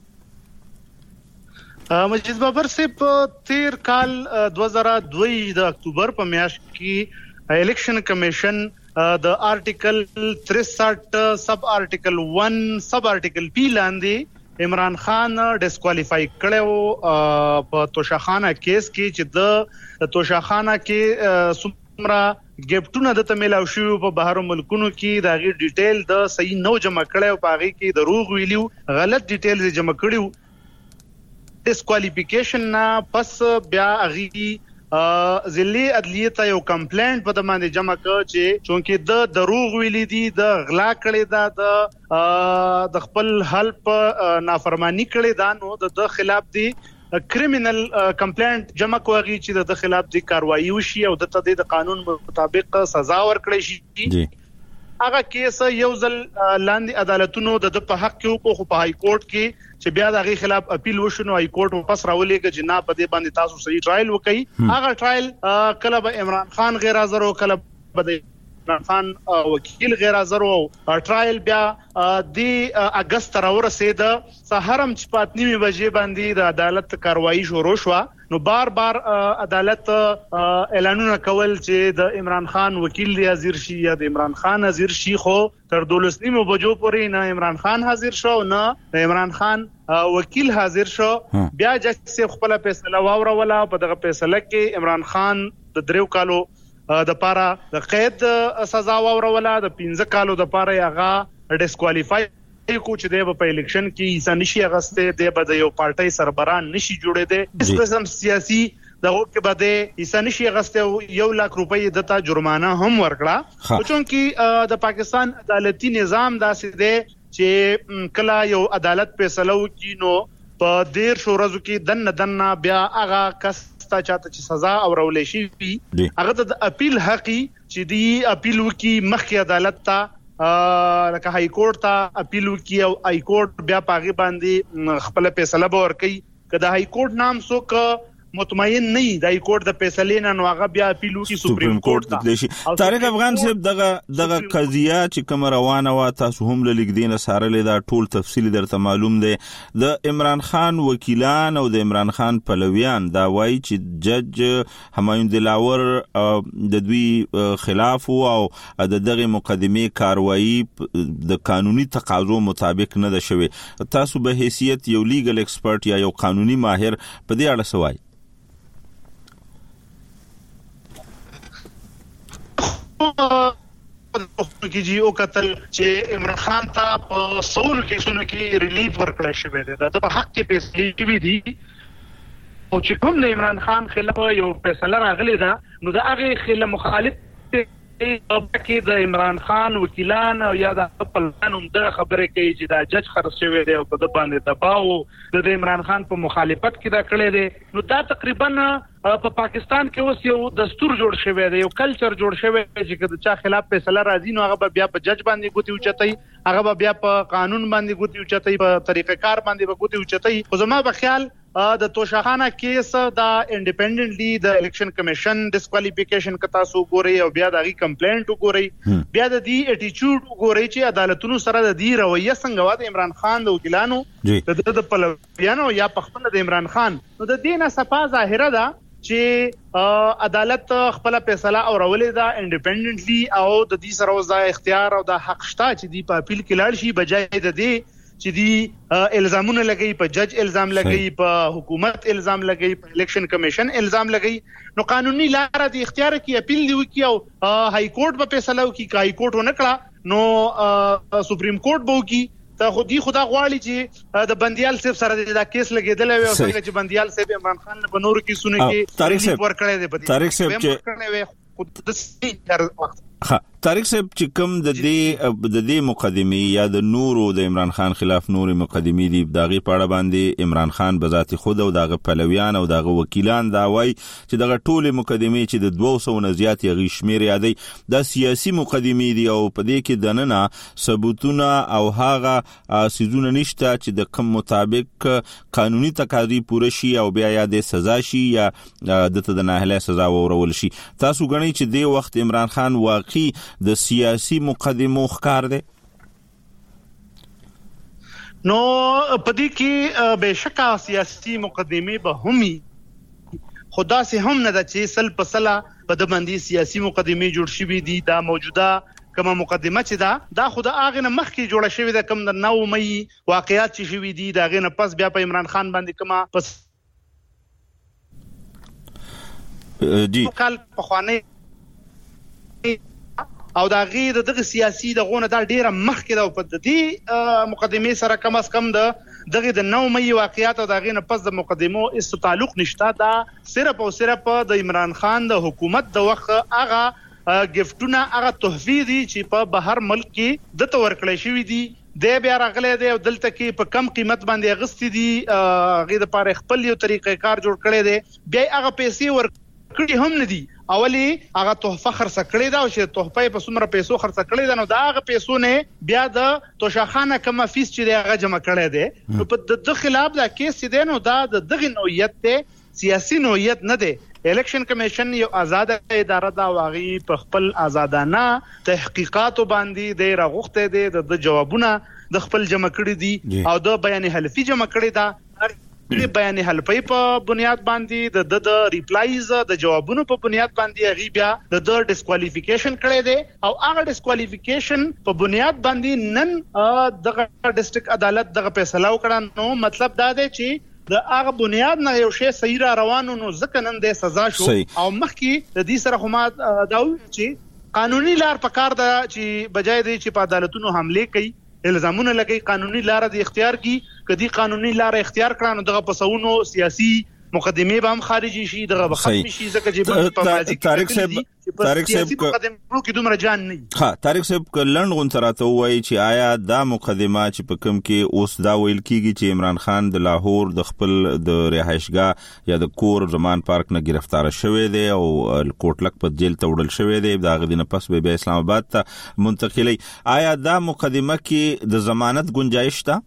مجید بابر صاحب تیر کال دو ہزار دو د اکتوبر په میاشت کې الیکشن کمیشن د آرټیکل تریسٹھ سب آرټیکل ون سب آرټیکل پی لاندې عمران خان ډیسکوالیفای کړو په توشاخانه کیس کې چې د توشاخانه کې سمرا ګپټونه د تمیلاو شو په بهر ملکونو کې دا غي ډیټیل د صحیح نو جمع کړو، په هغه کې دروغ ویلیو، غلط ډیټیل جمع کړیو. ډیسکوالیفیکیشن نه پس بیا اغي ضلعي عدلیه ته یو کمپلینټ په باندې جمع کړ چې چونکه د دروغ ویلي دي، د غلا کړي دا د د خپل حلف نافرمانی کړي دا، نو د خلاف دي کریمینل کمپلینټ جمع کوي چې د خلاف دي کاروایی وشي او د تدید قانون مطابق سزا ورکړي شي. هغه کیس یو ځل لاندې عدالتونو د په حق کې وکړو په های کورټ کې چې بیا د غي خلاف اپیل وشنو، های کورټ واپس راولې چې نه په دې باندې تاسو صحیح ټرایل وکړي. هغه ټرایل کله به عمران خان غیر حاضر او کله به عمران خان وکیل غیر حاضر او ټرایل بیا د اگست تر ورسېده سهارم چې پاتنیمه بجې باندې د عدالت کاروایی شروع شو. نو بار بار عدالت اعلانونه کول چې د عمران خان وکیل دی حاضر شي یا د عمران خان حاضر شي، خو تر دولس نیمو بجو پورې نه عمران خان حاضر شو نه د عمران خان وکیل حاضر شو. بیا جج سے خپل فیصله واوروله، په دغه فیصله کې عمران خان د دریو کالو د پاره د قید سزا واوروله، د پنځه کالو د پاره هغه ډیسکوالیفای کو چې د په الیکشن کې انسان نشي اغسته، د به د یو پارټي سربران نشي جوړېده، اس قسم سیاسي دغه کې بده انسان نشي اغسته، یو لک روپۍ دته جرمانه هم ورکړه. چونکه د پاکستان عدالتي نظام داسې دی چې کله یو عدالت فیصله وکړي نو په ډیر شو ورځو کې دن دن بیا هغه کس تا چاته چې سزا او رولې شي هغه د اپیل حقي چې دی اپیل وکړي مخکې عدالت ته لکه های کورټ ته اپیل وکړي او های کورټ بیا پاغي باندې خپل فیصله به ورکړي. کله های کورټ نام څوک مطمئن نه دی د های کورټ د فیصلې نه، نو هغه بیا اپیل وکړي سپریم کورټ ته. طارق افغان صاحب دغه دغه قضیه چې کوم روانه و تاسو هم لګدینه سارلې دا ټول تفصیل درته معلوم دی. د عمران خان وکیلان او د عمران خان پلویان دا وایي چې جج همایون دلاور د دوی خلاف او د دغه مقدمه کاروایی د قانوني تقاضو مطابق نه ده شوی. تاسو به حیثیت یو لیګل ایکسپرت یا یو قانوني ماهر په دې اړه سوای؟ کې جی او قتل چې عمران خان ته په سول کیسونو کې ریلیف ورکړل شوی دی، دا په حق کې پیسې وی دي او چې کوم د عمران خان خلاف یو فیصله راغلی دا، نو دا هغه خلاف مخالف کې د عمران خان وکیلان او یا د خپلوان هم د خبره کوي چې دا جج خرڅ شوی دی او په د باندې دباو د عمران خان په مخالفت کې دا کړی دی. نو دا تقریبا په پاکستان کې اوس یو دستور جوړ شوی دی، یو کلچر جوړ شوی دی چې د چا خلاف فیصله راځي نو هغه بیا په جج باندې ګوتی اوچتای، هغه بیا په قانون باندې ګوتی اوچتای، په طریقې کار باندې به ګوتی اوچتای. خو زما په خیال د توشاخانه کیس دا انډیپندنټلی د الیکشن کمیشن ډیسکوالیفیکیشن کتا سو ګوري او بیا د غي کمپلینټ وګوري، بیا د دې اټیچوډ وګوري چې عدالتونو سره د دې رویه څنګه و د عمران خان د وکیلانو د د پلویانو یا پخپل د عمران خان. نو د دې نه صفه ظاهره ده چې عدالت خپل فیصله او رولې دا انډیپندنټلی او د دې سره وځي اختیار او د حق شته چې دی په اپیل کې لاړ شي، بجای د دې چې دی الزامونه لګي په جج الزام لګي په حکومت الزام لګي په الیکشن کمیشن الزام لګي. نو قانوني لار د اختیار کې اپیل دی وکي او های کورټ په فیصله وکي، های کورټ ونکړه نو سپریم کورټ به وکي. ته خو دی خدا غواړي چې د بنديال صاحب سره دا کیس لګیدل وي او څنګه چې بنديال صاحب عمران خان په نور کې سونه کې تاریخ صاحب ورکړی دی په تاریخ صاحب چې خود د سي هر وخت ها طارق صاحب چې کوم د دې د دې مقدمه یا د نورو د عمران خان خلاف نوري مقدمه دي دغه پاړه باندې عمران خان بذات خود او دغه پلویان او دغه وکیلان دا وای چې دغه ټوله مقدمه چې د دوه سوه نه زیات یغي شمیر یادي د سیاسي مقدمه دي او په دې کې دننه ثبوتونه او هغه سيزونه نشته چې د کوم مطابق قانوني تقاضي پوره شي او بیا یا د سزا شي یا د تدناهله سزا ورول شي. تاسو غنئ چې د وخت عمران خان واقعي د سیاسي مقدمو ښکار دی؟ نو پدې کې بهشکه سیاسي مقدمه به همي خدا سي هم نه د چې سل پسلا په د باندې سیاسي مقدمه جوړ شوې دي. دا موجوده کومه مقدمه چې دا دا خود اغه نه مخکې جوړه شوې ده، کوم د نو مې واقعیات چې شوې دي دا غنه پس بیا په عمران خان باندې کومه پس جی کال په خوانه او دا غیر دغه سیاسي دغه نه دا ډیره مخکې دا په دې مقدمه سره کم از کم د دغه د نو مې واقعیات او دا غیر نه پس د مقدمو است تعلق نشته. دا صرف او صرف د عمران خان د حکومت د وخت هغه گفټونه هغه تحفې دي چې په بهر ملک کې د تور کړی شوی دي د بیا راغله دی او دلته کې په کم قیمت باندې اغستی دي غیر د پاره خپل یو طریقې کار جوړ کړی دی بیا هغه پیسې ور کړی هم نه دي اولی هغه تحفه خرڅ کړی دا او چې تحفه په څومره پیسو خرڅ کړی دا نو دا هغه پیسو نه بیا د توشاخانه کومه فیس چې هغه جمع کړی دی نو په د خلاف دا کیس دی نو دا د دغه نوعیت ته سیاسي نوعیت نه دی. الیکشن کمیشن یو آزاد اداره دا واغی په خپل آزادانه تحقیقات باندې د راغخته دی د جوابونه د خپل جمع کړی دي او د بیان حلفي جمع کړی دا د بیان حلفي په بنیاد باندې د د ریپلایز د جوابونو په بنیاد باندې غي بیا د د ډیسکوالیفیکیشن کړی دی او هغه ډیسکوالیفیکیشن په بنیاد باندې نن د ډیسټریکټ عدالت دغه فیصله وکړه. نو مطلب دا دی چې د هغه بنیاد نه یو شی صحیح را روانو نو ځکه نن د سزا شو او مخکې د دې سره هم دا چې قانوني لار پکار ده چې بجای دی چې په عدالتونو حمله کوي الزامونه لګي قانوني لار د اختیار کی کدي قانوني لار اختیار کړه نو دغه پسونو سیاسي مقدمه به هم خارجي شي دغه به ختم شي ځکه چې په ماضي کې طارق صاحب طارق صاحب مقدمه کې دومره جان نه ها طارق صاحب کلن غون تراته وایي چې آیا دا مقدمه چې په کوم کې اوس دا ویل کیږي چې عمران خان د لاهور د خپل د رهائشګاه یا د کور زمان پارک نه گرفتار شوی دی او کوټلک په جیل ته وړل شوی دی دا غدینه پس به اسلام آباد ته منتقلی، آیا دا مقدمه کې د ضمانت گنجائش ده؟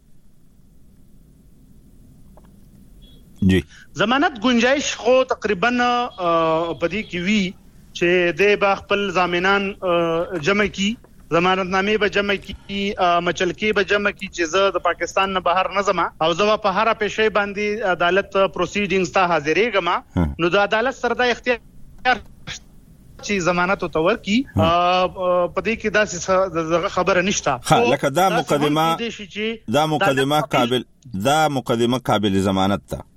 جی ضمانت گنجائش خو تقریبا پدې کې وی چې د با خپل ضامنان جمع کی ضمانت نامې به جمع کی مچلکی به جمع کی چې زه د پاکستان نه بهر نه زما او زه په هر پېښې باندې عدالت پروسیډینګز ته حاضرېږم نو د عدالت سره د اختیار چې ضمانت او تور کی پدې کې دا خبره نشته لکه دا مقدمه دا مقدمه قابل دا مقدمه قابل ضمانت ده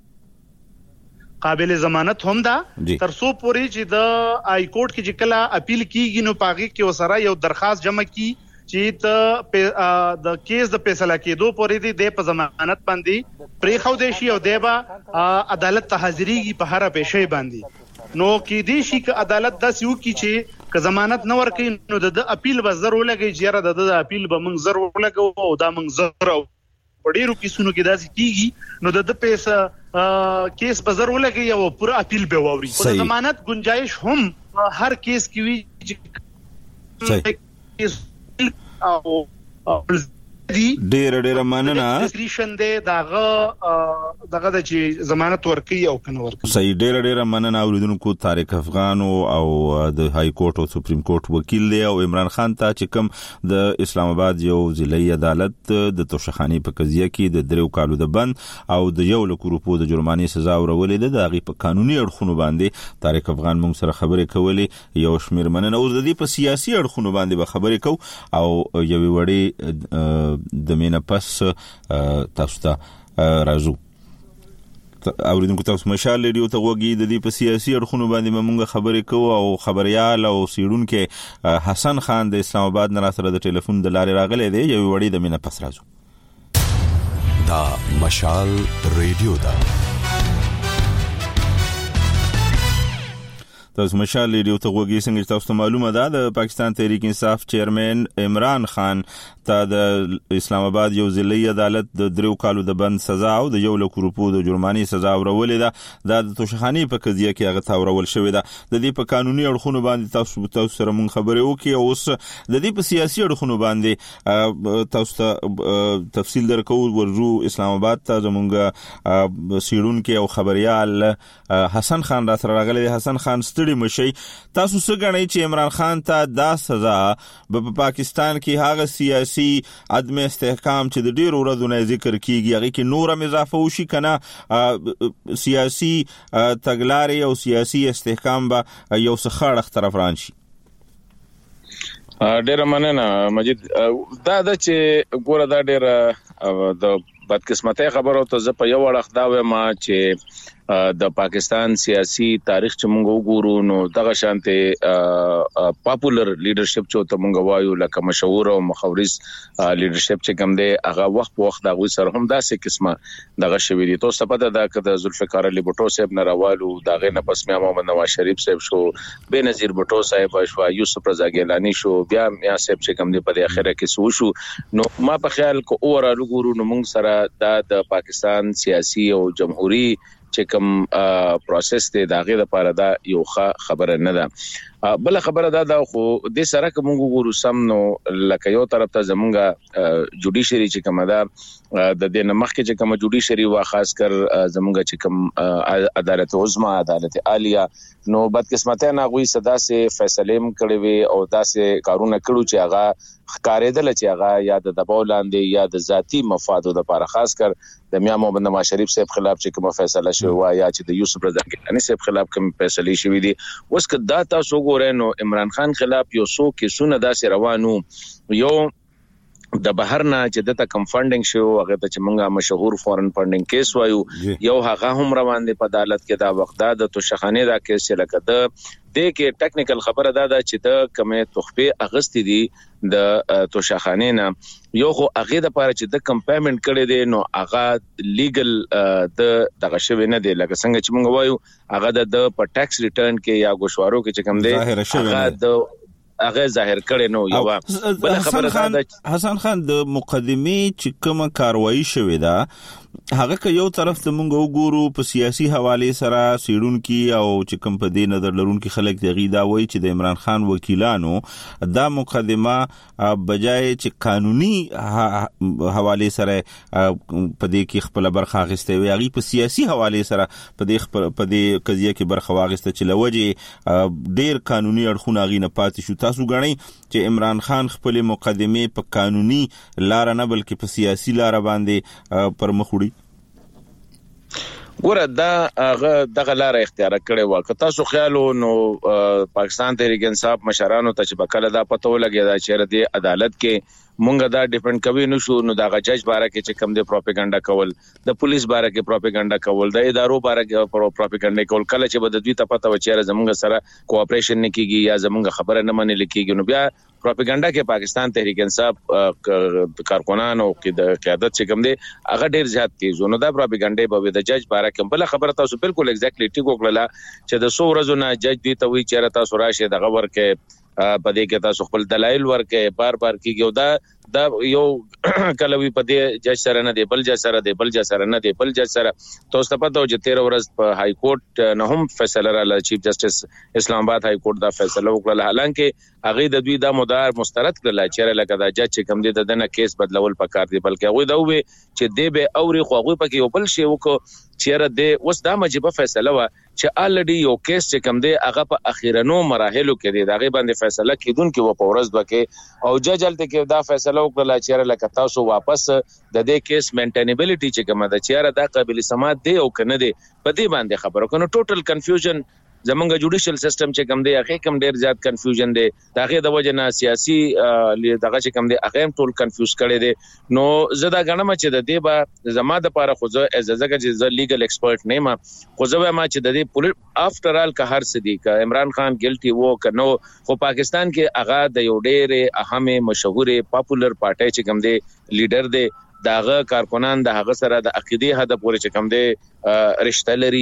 قابل ضمانت هم ده تر څو پورې چې د آی کورټ کې چې کله اپیل کیږي نو پاغي کې وسره یو درخواست جمع کی چې ته د کیس د فیصله کېدو پورې د په ضمانت باندې پرې خو دې شي او دیبا عدالت ته حاضرېږي په هر پېښې باندې نو کې دې شي ک عدالت د سيو کې چې ک ضمانت نه ورکې نو د اپیل به ضرور لګي چې را د اپیل به موږ ضرور لګو او دا موږ ضرور ډیرو کیسونو کې داسې کیږي نو د پیسې کیس به ضرور لګي او پورا اپیل به ووري او ضمانت گنجائش هم هر کیس کې وی چې او ډیر ډیر مننه ډیسکریشن دی داغه دغه د چې ضمانت ورکي او کنه ورکي صحیح ډیر ډیر مننه اوریدونکو طارق افغان او د های کورټ او سپریم کورټ وکیل دی او عمران خان ته چې کوم د اسلام آباد یو ضلعي عدالت د توشخانی په قضیه کې د دریو کالو د بند او د یو لک روپو د جرمانې سزا ورولې ده د هغه په قانوني اړخونو باندې طارق افغان موږ سره خبرې کولې یو شمیر مننه او د دې په سیاسي اړخونو باندې به خبرې کو او یو وړي د مینا پس تاسو ته راځو اوریدونکو تاسو مشال ریډیو ته وګورئ د دې په سیاسي اړخونو باندې موږ خبرې کوو او خبريال او سیډونکو حسن خان د اسلام آباد نه سره د ټلیفون د لارې راغلی دی یو وړي د مینا پس راځو دا مشال ریډیو دا تاسو مشال ریډیو ته وګورئ څنګه تاسو ته معلومه ده د پاکستان تحریک انصاف چیرمن عمران خان ته د اسلام آباد یو ضلعي عدالت د درو کالو د بند سزا او د یو لک روپو د جرمانې سزا ورولې ده د توشخانی په قضیه کې هغه تاورول شوې ده د دې په قانوني اړخونو باندې تاسو تاسو سره مونږ خبرې وکړو اوس د دې په سیاسي اړخونو باندې تاسو ته تفصیل درکو ورجو اسلام آباد ته زمونږ سیرون کې او خبريال حسن خان را سره راغلی حسن خان ستړي مشي تاسو څه غنئ چې عمران خان ته دا سزا په پاکستان کې هغه سیاسي عدم استحکام چې د ډیرو ورځو نه ذکر کیږي هغه کې نور اضافه وشي کنه سیاسي تګلارې او سیاسي استحکام به یو څه خړخ طرف رانشي. ډیره مننه مجید دا د چې ګوره دا ډیره د بدقسمتۍ خبرو ته زه په یو وړاندې دا وایم چې د پاکستان سیاسي تاریخ چې موږ وګورو نو دغه شانته پاپولر لیډرشپ چې ته موږ وایو لکه مشهور او مخورز لیډرشپ چې کوم دی هغه وخت په وخت دغه سره هم داسې قسمه دغه شوی دي تاسو په دغه د ذوالفقار علی بوټو صاحب نه راوالو دغه نه پس میا محمد نواز شریف صاحب شو بنظیر بوټو صاحب شو یوسف رضا ګیلانی شو بیا میا صاحب چې کوم دی په اخره کې سو شو نو ما په خیال کو اور وګورو نو موږ سره د پاکستان سیاسي او جمهوریت چې کوم پروسس دی داغه لپاره دا یو ښه خبره نه ده بل خبره دا دا خو د سره کوم ګورو سم نو لکه یو طرف ته زمونږه جوډیشری چې کوم دا د دې نمخ کې چې کوم جوډیشری وا خاص کر زمونږه چې کوم عدالت عظما عدالت عالیه نو بدقسمتۍ نه غوي صدا سي فیصله کړي وي او داسې کارونه کړو چې هغه خکارېدل چې هغه یا د دباو لاندې یا د ذاتی مفادو لپاره خاص کر د میا محمد نواز شریف صاحب خلاف چې کوم فیصله شوی یا چې د یوسف رضا ګیلانی صاحب خلاف کوم فیصله شوی دي اوس که دا تاسو ګورئ نو عمران خان خلاف یو څو کیسونه داسې روانو یو د بهر نه چې د کم فندینګ شو هغه ته چې مونږه مشهور فورن فندینګ کیس وایو یو هغه هم روان دي په عدالت کې دا وخت دا د توشخانه دا کیس چې لکه د د کې ټیکنیکل خبره دا ده چې د کمې تخفي اغستی دي د توشخانه نه یو خو هغه د پاره چې د کم پیمنٹ کړي دي نو هغه لیګل د دغه شوی نه دی لکه څنګه چې مونږ وایو هغه د په ټیکس ریټرن کې یا ګوشوارو کې چې کم دی هغه د هغه ظاهر کړي نو یو بل خبره ده حسن خان د مقدمه چې کومه کاروایی شوې ده هغه که یو طرف ته مونږ وګورو په سیاسي حواله سره سیډونکو او چې کوم په دې نظر لرونکو خلک دغه دا وایي چې د عمران خان وکیلانو دا مقدمه بجای چې قانوني حواله سره په دې کې خپل برخه اخیسته وي هغه په سیاسي حواله سره په دې په دې قضیه کې برخه واغسته چې لوجه ډیر قانوني اړخونه غي نه پاتې شو تاسو غنئ چې عمران خان خپل مقدمه په قانوني لار نه بلکې په سیاسي لار باندې پر مخ وړي ګوره دا هغه دغه لار اختیار کړي و که تاسو خیالو نو پاکستان تحریک انصاف مشرانو ته چې بکله دا پته ولګی دا چې د عدالت کې مونږ دا ډیپند کوي نو شو نو دا جج باره کې چې کم دی پروپاګاندا کول د پولیس باره کې پروپاګاندا کول د ادارو باره کې پروپاګاندا کول کله چې بد دوی ته پته و چې زمونږ سره کوآپریشن نه کیږي یا زمونږ خبره نه منل کیږي نو بیا پروپاګاندا کې پاکستان تحریک انصاف کارکونانو کې د قیادت چې کم دی هغه ډیر زیات تیز نو دا پروپاګاندا به د جج باره کې بل خبره تاسو بالکل ایگزیکټلی ټیک وکړه چې د څو ورځې نه جج دی ته وی چې تاسو راشه د غور کې په دې کې تاسو خپل دلایل ورکې بار بار کیږي دا دا یو کلوي په دې جج سره نه دی بل جج سره دی بل جج سره نه دی بل جج سره تاسو ته پته و چې تیرہ ورځ په های کورټ نه هم فیصله را چیف جسټس اسلام آباد های کورټ دا فیصله وکړه حالانکه هغه د دوی د مدار مسترد کړل چې لکه دا جج چې کم دی د دنه کیس بدلول پکار دی بلکې هغه دا وې چې دی به اوري خو هغه پکې یو بل شی وکړو چیرې د اوس دا مجبه فیصله و چې الریډي یو کیس چې کم دی هغه په اخیرنو مراحلو کې دی دغه باندې فیصله کیدون کې و په ورځ دوکه او جج الته کې دا فیصله وکړه چې لکه تاسو واپس د دې کیس مینټینیبিলিټی چې کومه د چیرې دا قابل سماعت دی او کنه دی په دې باندې خبرو کنه ټوټل کنفیوژن زمونږ جوډیشل سیستم چې کوم دی هغه کوم ډیر زیات کنفیوژن دی داغه د وجه نه سیاسي دغه چې کوم دی هغه ټول کنفیوز کړي دي نو زدا غنم چې د دې با زما د پاره خو زه ازازه چې زه لیګل ایکسپرت نه ما خو زه ما چې د دې افټر آل که هر څه دی که عمران خان ګلټي وو کنو خو پاکستان کې هغه د یو ډیر اهمه مشهور پاپولر پارټي چې کوم دی لیډر دی داغه کارکنان د هغه سره د عقیده هدف پورې چې کوم دی رشتہ لري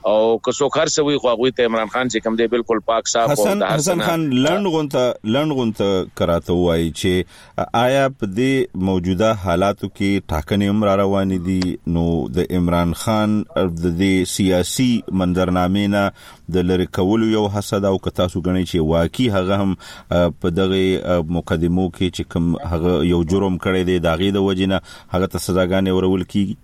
او که څوک هر څه وي خو هغه ته عمران خان چې کوم دی بالکل پاک صاف او حسن حسن خان لند غونته لند غونته کراته وایي چې آیا په دې موجوده حالاتو کې ټاکنې هم را روانې دي نو د عمران خان د دې سیاسي منظرنامې نه د لری کولو یو حسد او که تاسو غنئ چې واقعي هغه هم په دغه مقدمو کې چې کوم هغه یو جرم کړی دی داغه د وجنه هغه ته سزاګانې ورول کیږي؟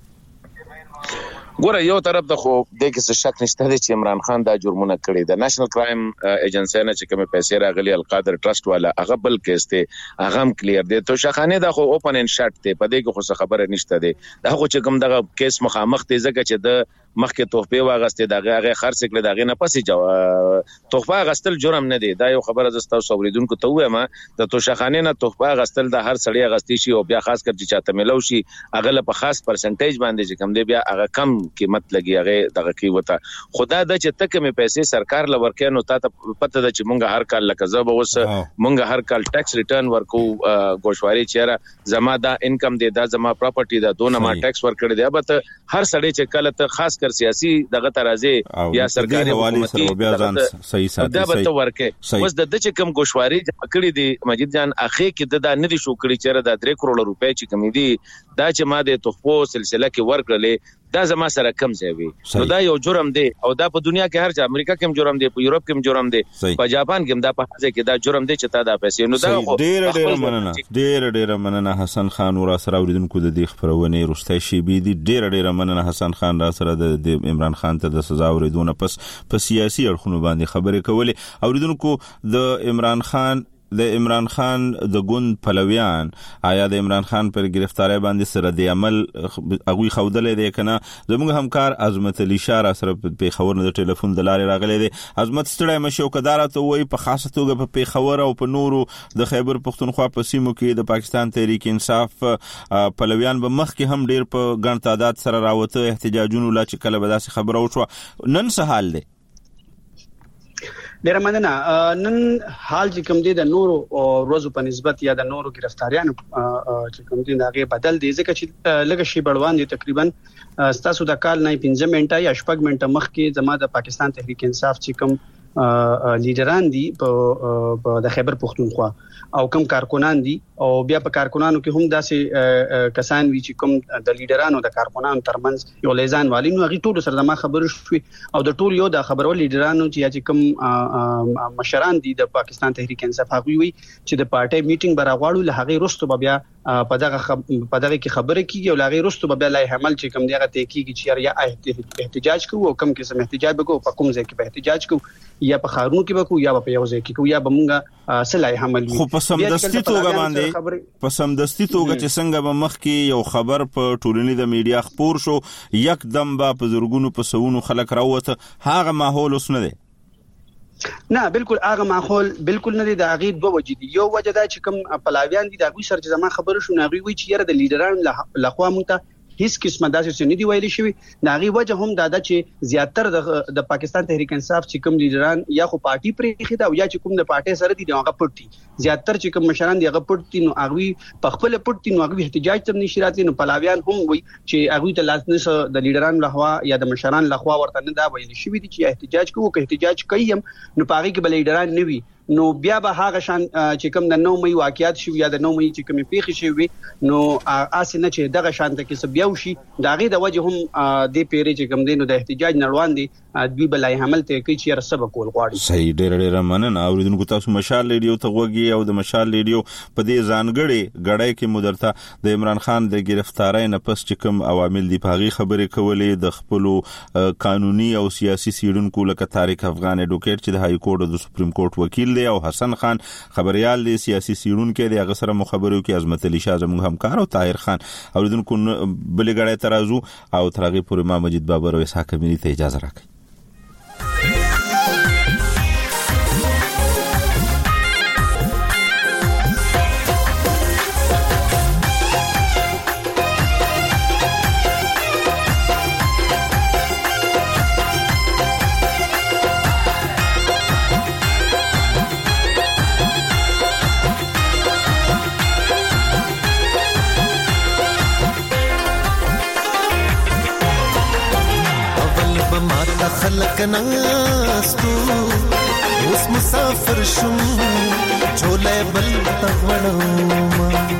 ګوره یو طرف د خو د کې شک نشته چې عمران خان دا جرمونه کړی د نېشنل کرایم ایجنسی نه چې کومه پیسې راغلي القادر ټرست والا هغه بل کیس ته هغه هم کلیر دی تو شخانه دا خو اوپن ان شات ته په دې کې خو خبره نشته دی دا خو چې کوم دغه کیس مخامخ ته ځکه چې د مخکې توفه واغسته دغه هغه خرڅ کړل دغه نه پسې جو توفه غستل جرم نه دی دا یو خبره زستا اوریدونکو ته وایم د توشخانه نه توفه غستل د هر سړی غستی شي او بیا خاص کر چې چاته ملو شي هغه په خاص پرسنټیج باندې چې کم دی بیا هغه کم قیمت لګي هغه دغه کی وته خدا د چې تک مې پیسې سرکار لورکې نو ته پته د چې مونږ هر کال لکه زب اوس مونږ هر کال ټیکس ریټرن ورکو گوشواري چیرې زما دا انکم دی دا زما پراپرټي دا دونه ما ټیکس ورکړی دی به هر سړی چې کله ته خاص سیاسي دغه ترازه یا سرکاري حکومتي بیا ځان صحیح ساتي دا به ورکه اوس د دې کم گوشواري کړی دی مجید جان اخی کې د نه دي شو کړی چې د درې کروڑ روپے چې کمی دي دا چې ما د توفو سلسله کې ورکړلې دا زما سره کم ځای وي نو دا یو جرم دی او دا په دنیا کې هر ځای امریکا کې هم جرم دی په یورپ کې هم جرم دی په جاپان کې هم دا په ځای کې دا جرم دی چې تا دا پیسې نو دا ډېر ډېر مننه ډېر ډېر مننه حسن خان ور سره اوریدونکو د دې خبرونه رسته شي بي دي ډېر ډېر مننه حسن خان را سره د عمران خان ته د سزا اوریدونه پس په سیاسي اړخونو باندې خبرې کولې اوریدونکو د عمران خان د عمران خان د ګوند پلویان آیا د عمران خان پر گرفتاری باندې سره د عمل اغوی خودلې دی کنه زموږ همکار عظمت علي شاه سره په خبر نه د ټلیفون د لارې راغلي دی عظمت ستړی مشو کدارته وای په خاصه توګه په خبر او په نورو د خیبر پختونخوا په سیمو کې د پاکستان تحریک انصاف پلویان به مخ کې هم ډیر په ګڼ تعداد سره راوته احتجاجونه لا چې کله به داسې خبره وشو نن څه حال دی؟ ډیر مننه نن حال چې کوم دی د نورو روزو په نسبت یا د نورو گرفتاریانو چې کوم دی هغه بدل دی ځکه چې لږ شي بړوان دي تقریبا ستاسو د کال نه پنځه منټه یا شپږ منټه مخکې زما د پاکستان تحریک انصاف چې کوم لیډران دي په د خیبر پختونخوا او کوم کارکونان دي او بیا په کارکونانو کې هم داسې کسان وی چې کوم د لیډرانو د کارکونانو ترمنځ یو لیزان والی نو غي ټول سره ما خبرو شوي او د ټول یو د خبرو لیډرانو چې کوم مشران دي د پاکستان تحریک انصاف هغه وی چې د پارټي میټینګ برغواړو له هغه رستو بیا په دغه په دغه کې خبره کیږي او لغه رستو بیا لای حمل چې کوم دغه ته کیږي چې یا احتجاج کوو او کوم قسم احتجاج وکړو په کوم ځای کې به احتجاج کوو یا په خارونو کې وکړو یا په یو ځای کې کوو یا به مونږه سلای حمل خو په سمدستي توګه باندې په سمدستي توګه چې څنګه به مخ کې یو خبر په ټولنې د میډیا خبر شو یک دم با په زورګونو په سونو خلک راوته هغه ماحول اوس نه دی نه بالکل هغه ماحول بالکل نه دی د هغه دوه وجې دي یو وجه دا چې کوم پلاویان دي د هغه سره چې زما خبره شو نه غوي چې یره د لیډرانو لخوا مونږ هیڅ قسمه داسې څه نه دی ویلي شوی ناغي وجه هم دا ده چې زیاتره د د پاکستان تحریک انصاف چې کوم لیډران یا خو پارټي پرې خدا او یا چې کوم د پارټي سره دي هغه پټي زیاتره چې کوم مشران دی هغه پټي نو هغه په خپل پټي نو هغه احتجاج تم نشي راتلی نو پلاویان هم وي چې هغه ته لاس نه د لیډران لخوا یا د مشران لخوا ورته نه دا ویلي شوی دي چې احتجاج کوو که احتجاج کوي نو پاره کې بل لیډران نه وي نو بیا به هغه شان چې کوم د نو مې واقعیت شو یا د نو مې چې کوم پیښې شوی نو اسنه چې دغه شان ته کې سبیا وشي داغه د وجه هم د پیری چې کوم دینو د احتجاج نړوان دي دوی بلای حمل ته کوي چې رسب کول غواړي صحیح ډېر ډېر مننه اوریدونکو تاسو مشال ریډیو ته وګورئ او د مشال ریډیو په دې ځانګړي غړای کې مدرته د عمران خان د گرفتاری نه پس چې کوم عوامل دي په غي خبرې کولې د خپل قانوني او سیاسي سیډونکو لکه طارق افغان اډوکیټ چې د های کورټ او د سپریم کورټ وکیل دی او حسن خان خبريال دی سیاسي سیډونکو دی هغه سره مخابرو کې عظمت علي شاه زموږ همکار او طاهر خان اوریدونکو بلې غړای ترازو او ترغه پورې ما مجید بابر او اسحاق امینی ته اجازه راکړئ माता لکناستو اوس مسافر شم چولې بل تغړم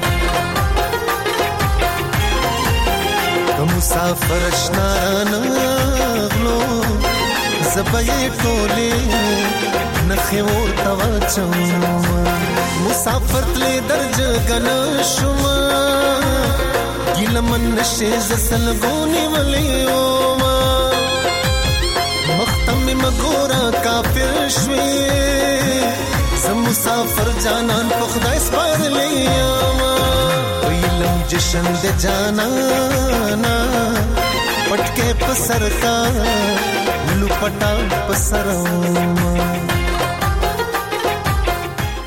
کوم مسافر شنا نغلو زبې ټولې نخې ورته واچم مسافر تلې درج غنا شم ګلمن نشه زسل غونی ولیو مختم مګورا کافر شوي زم مسافر جانان په خدای سپارلې ویلم جشن د جانانا پټکه په سر کا لپټا په سرو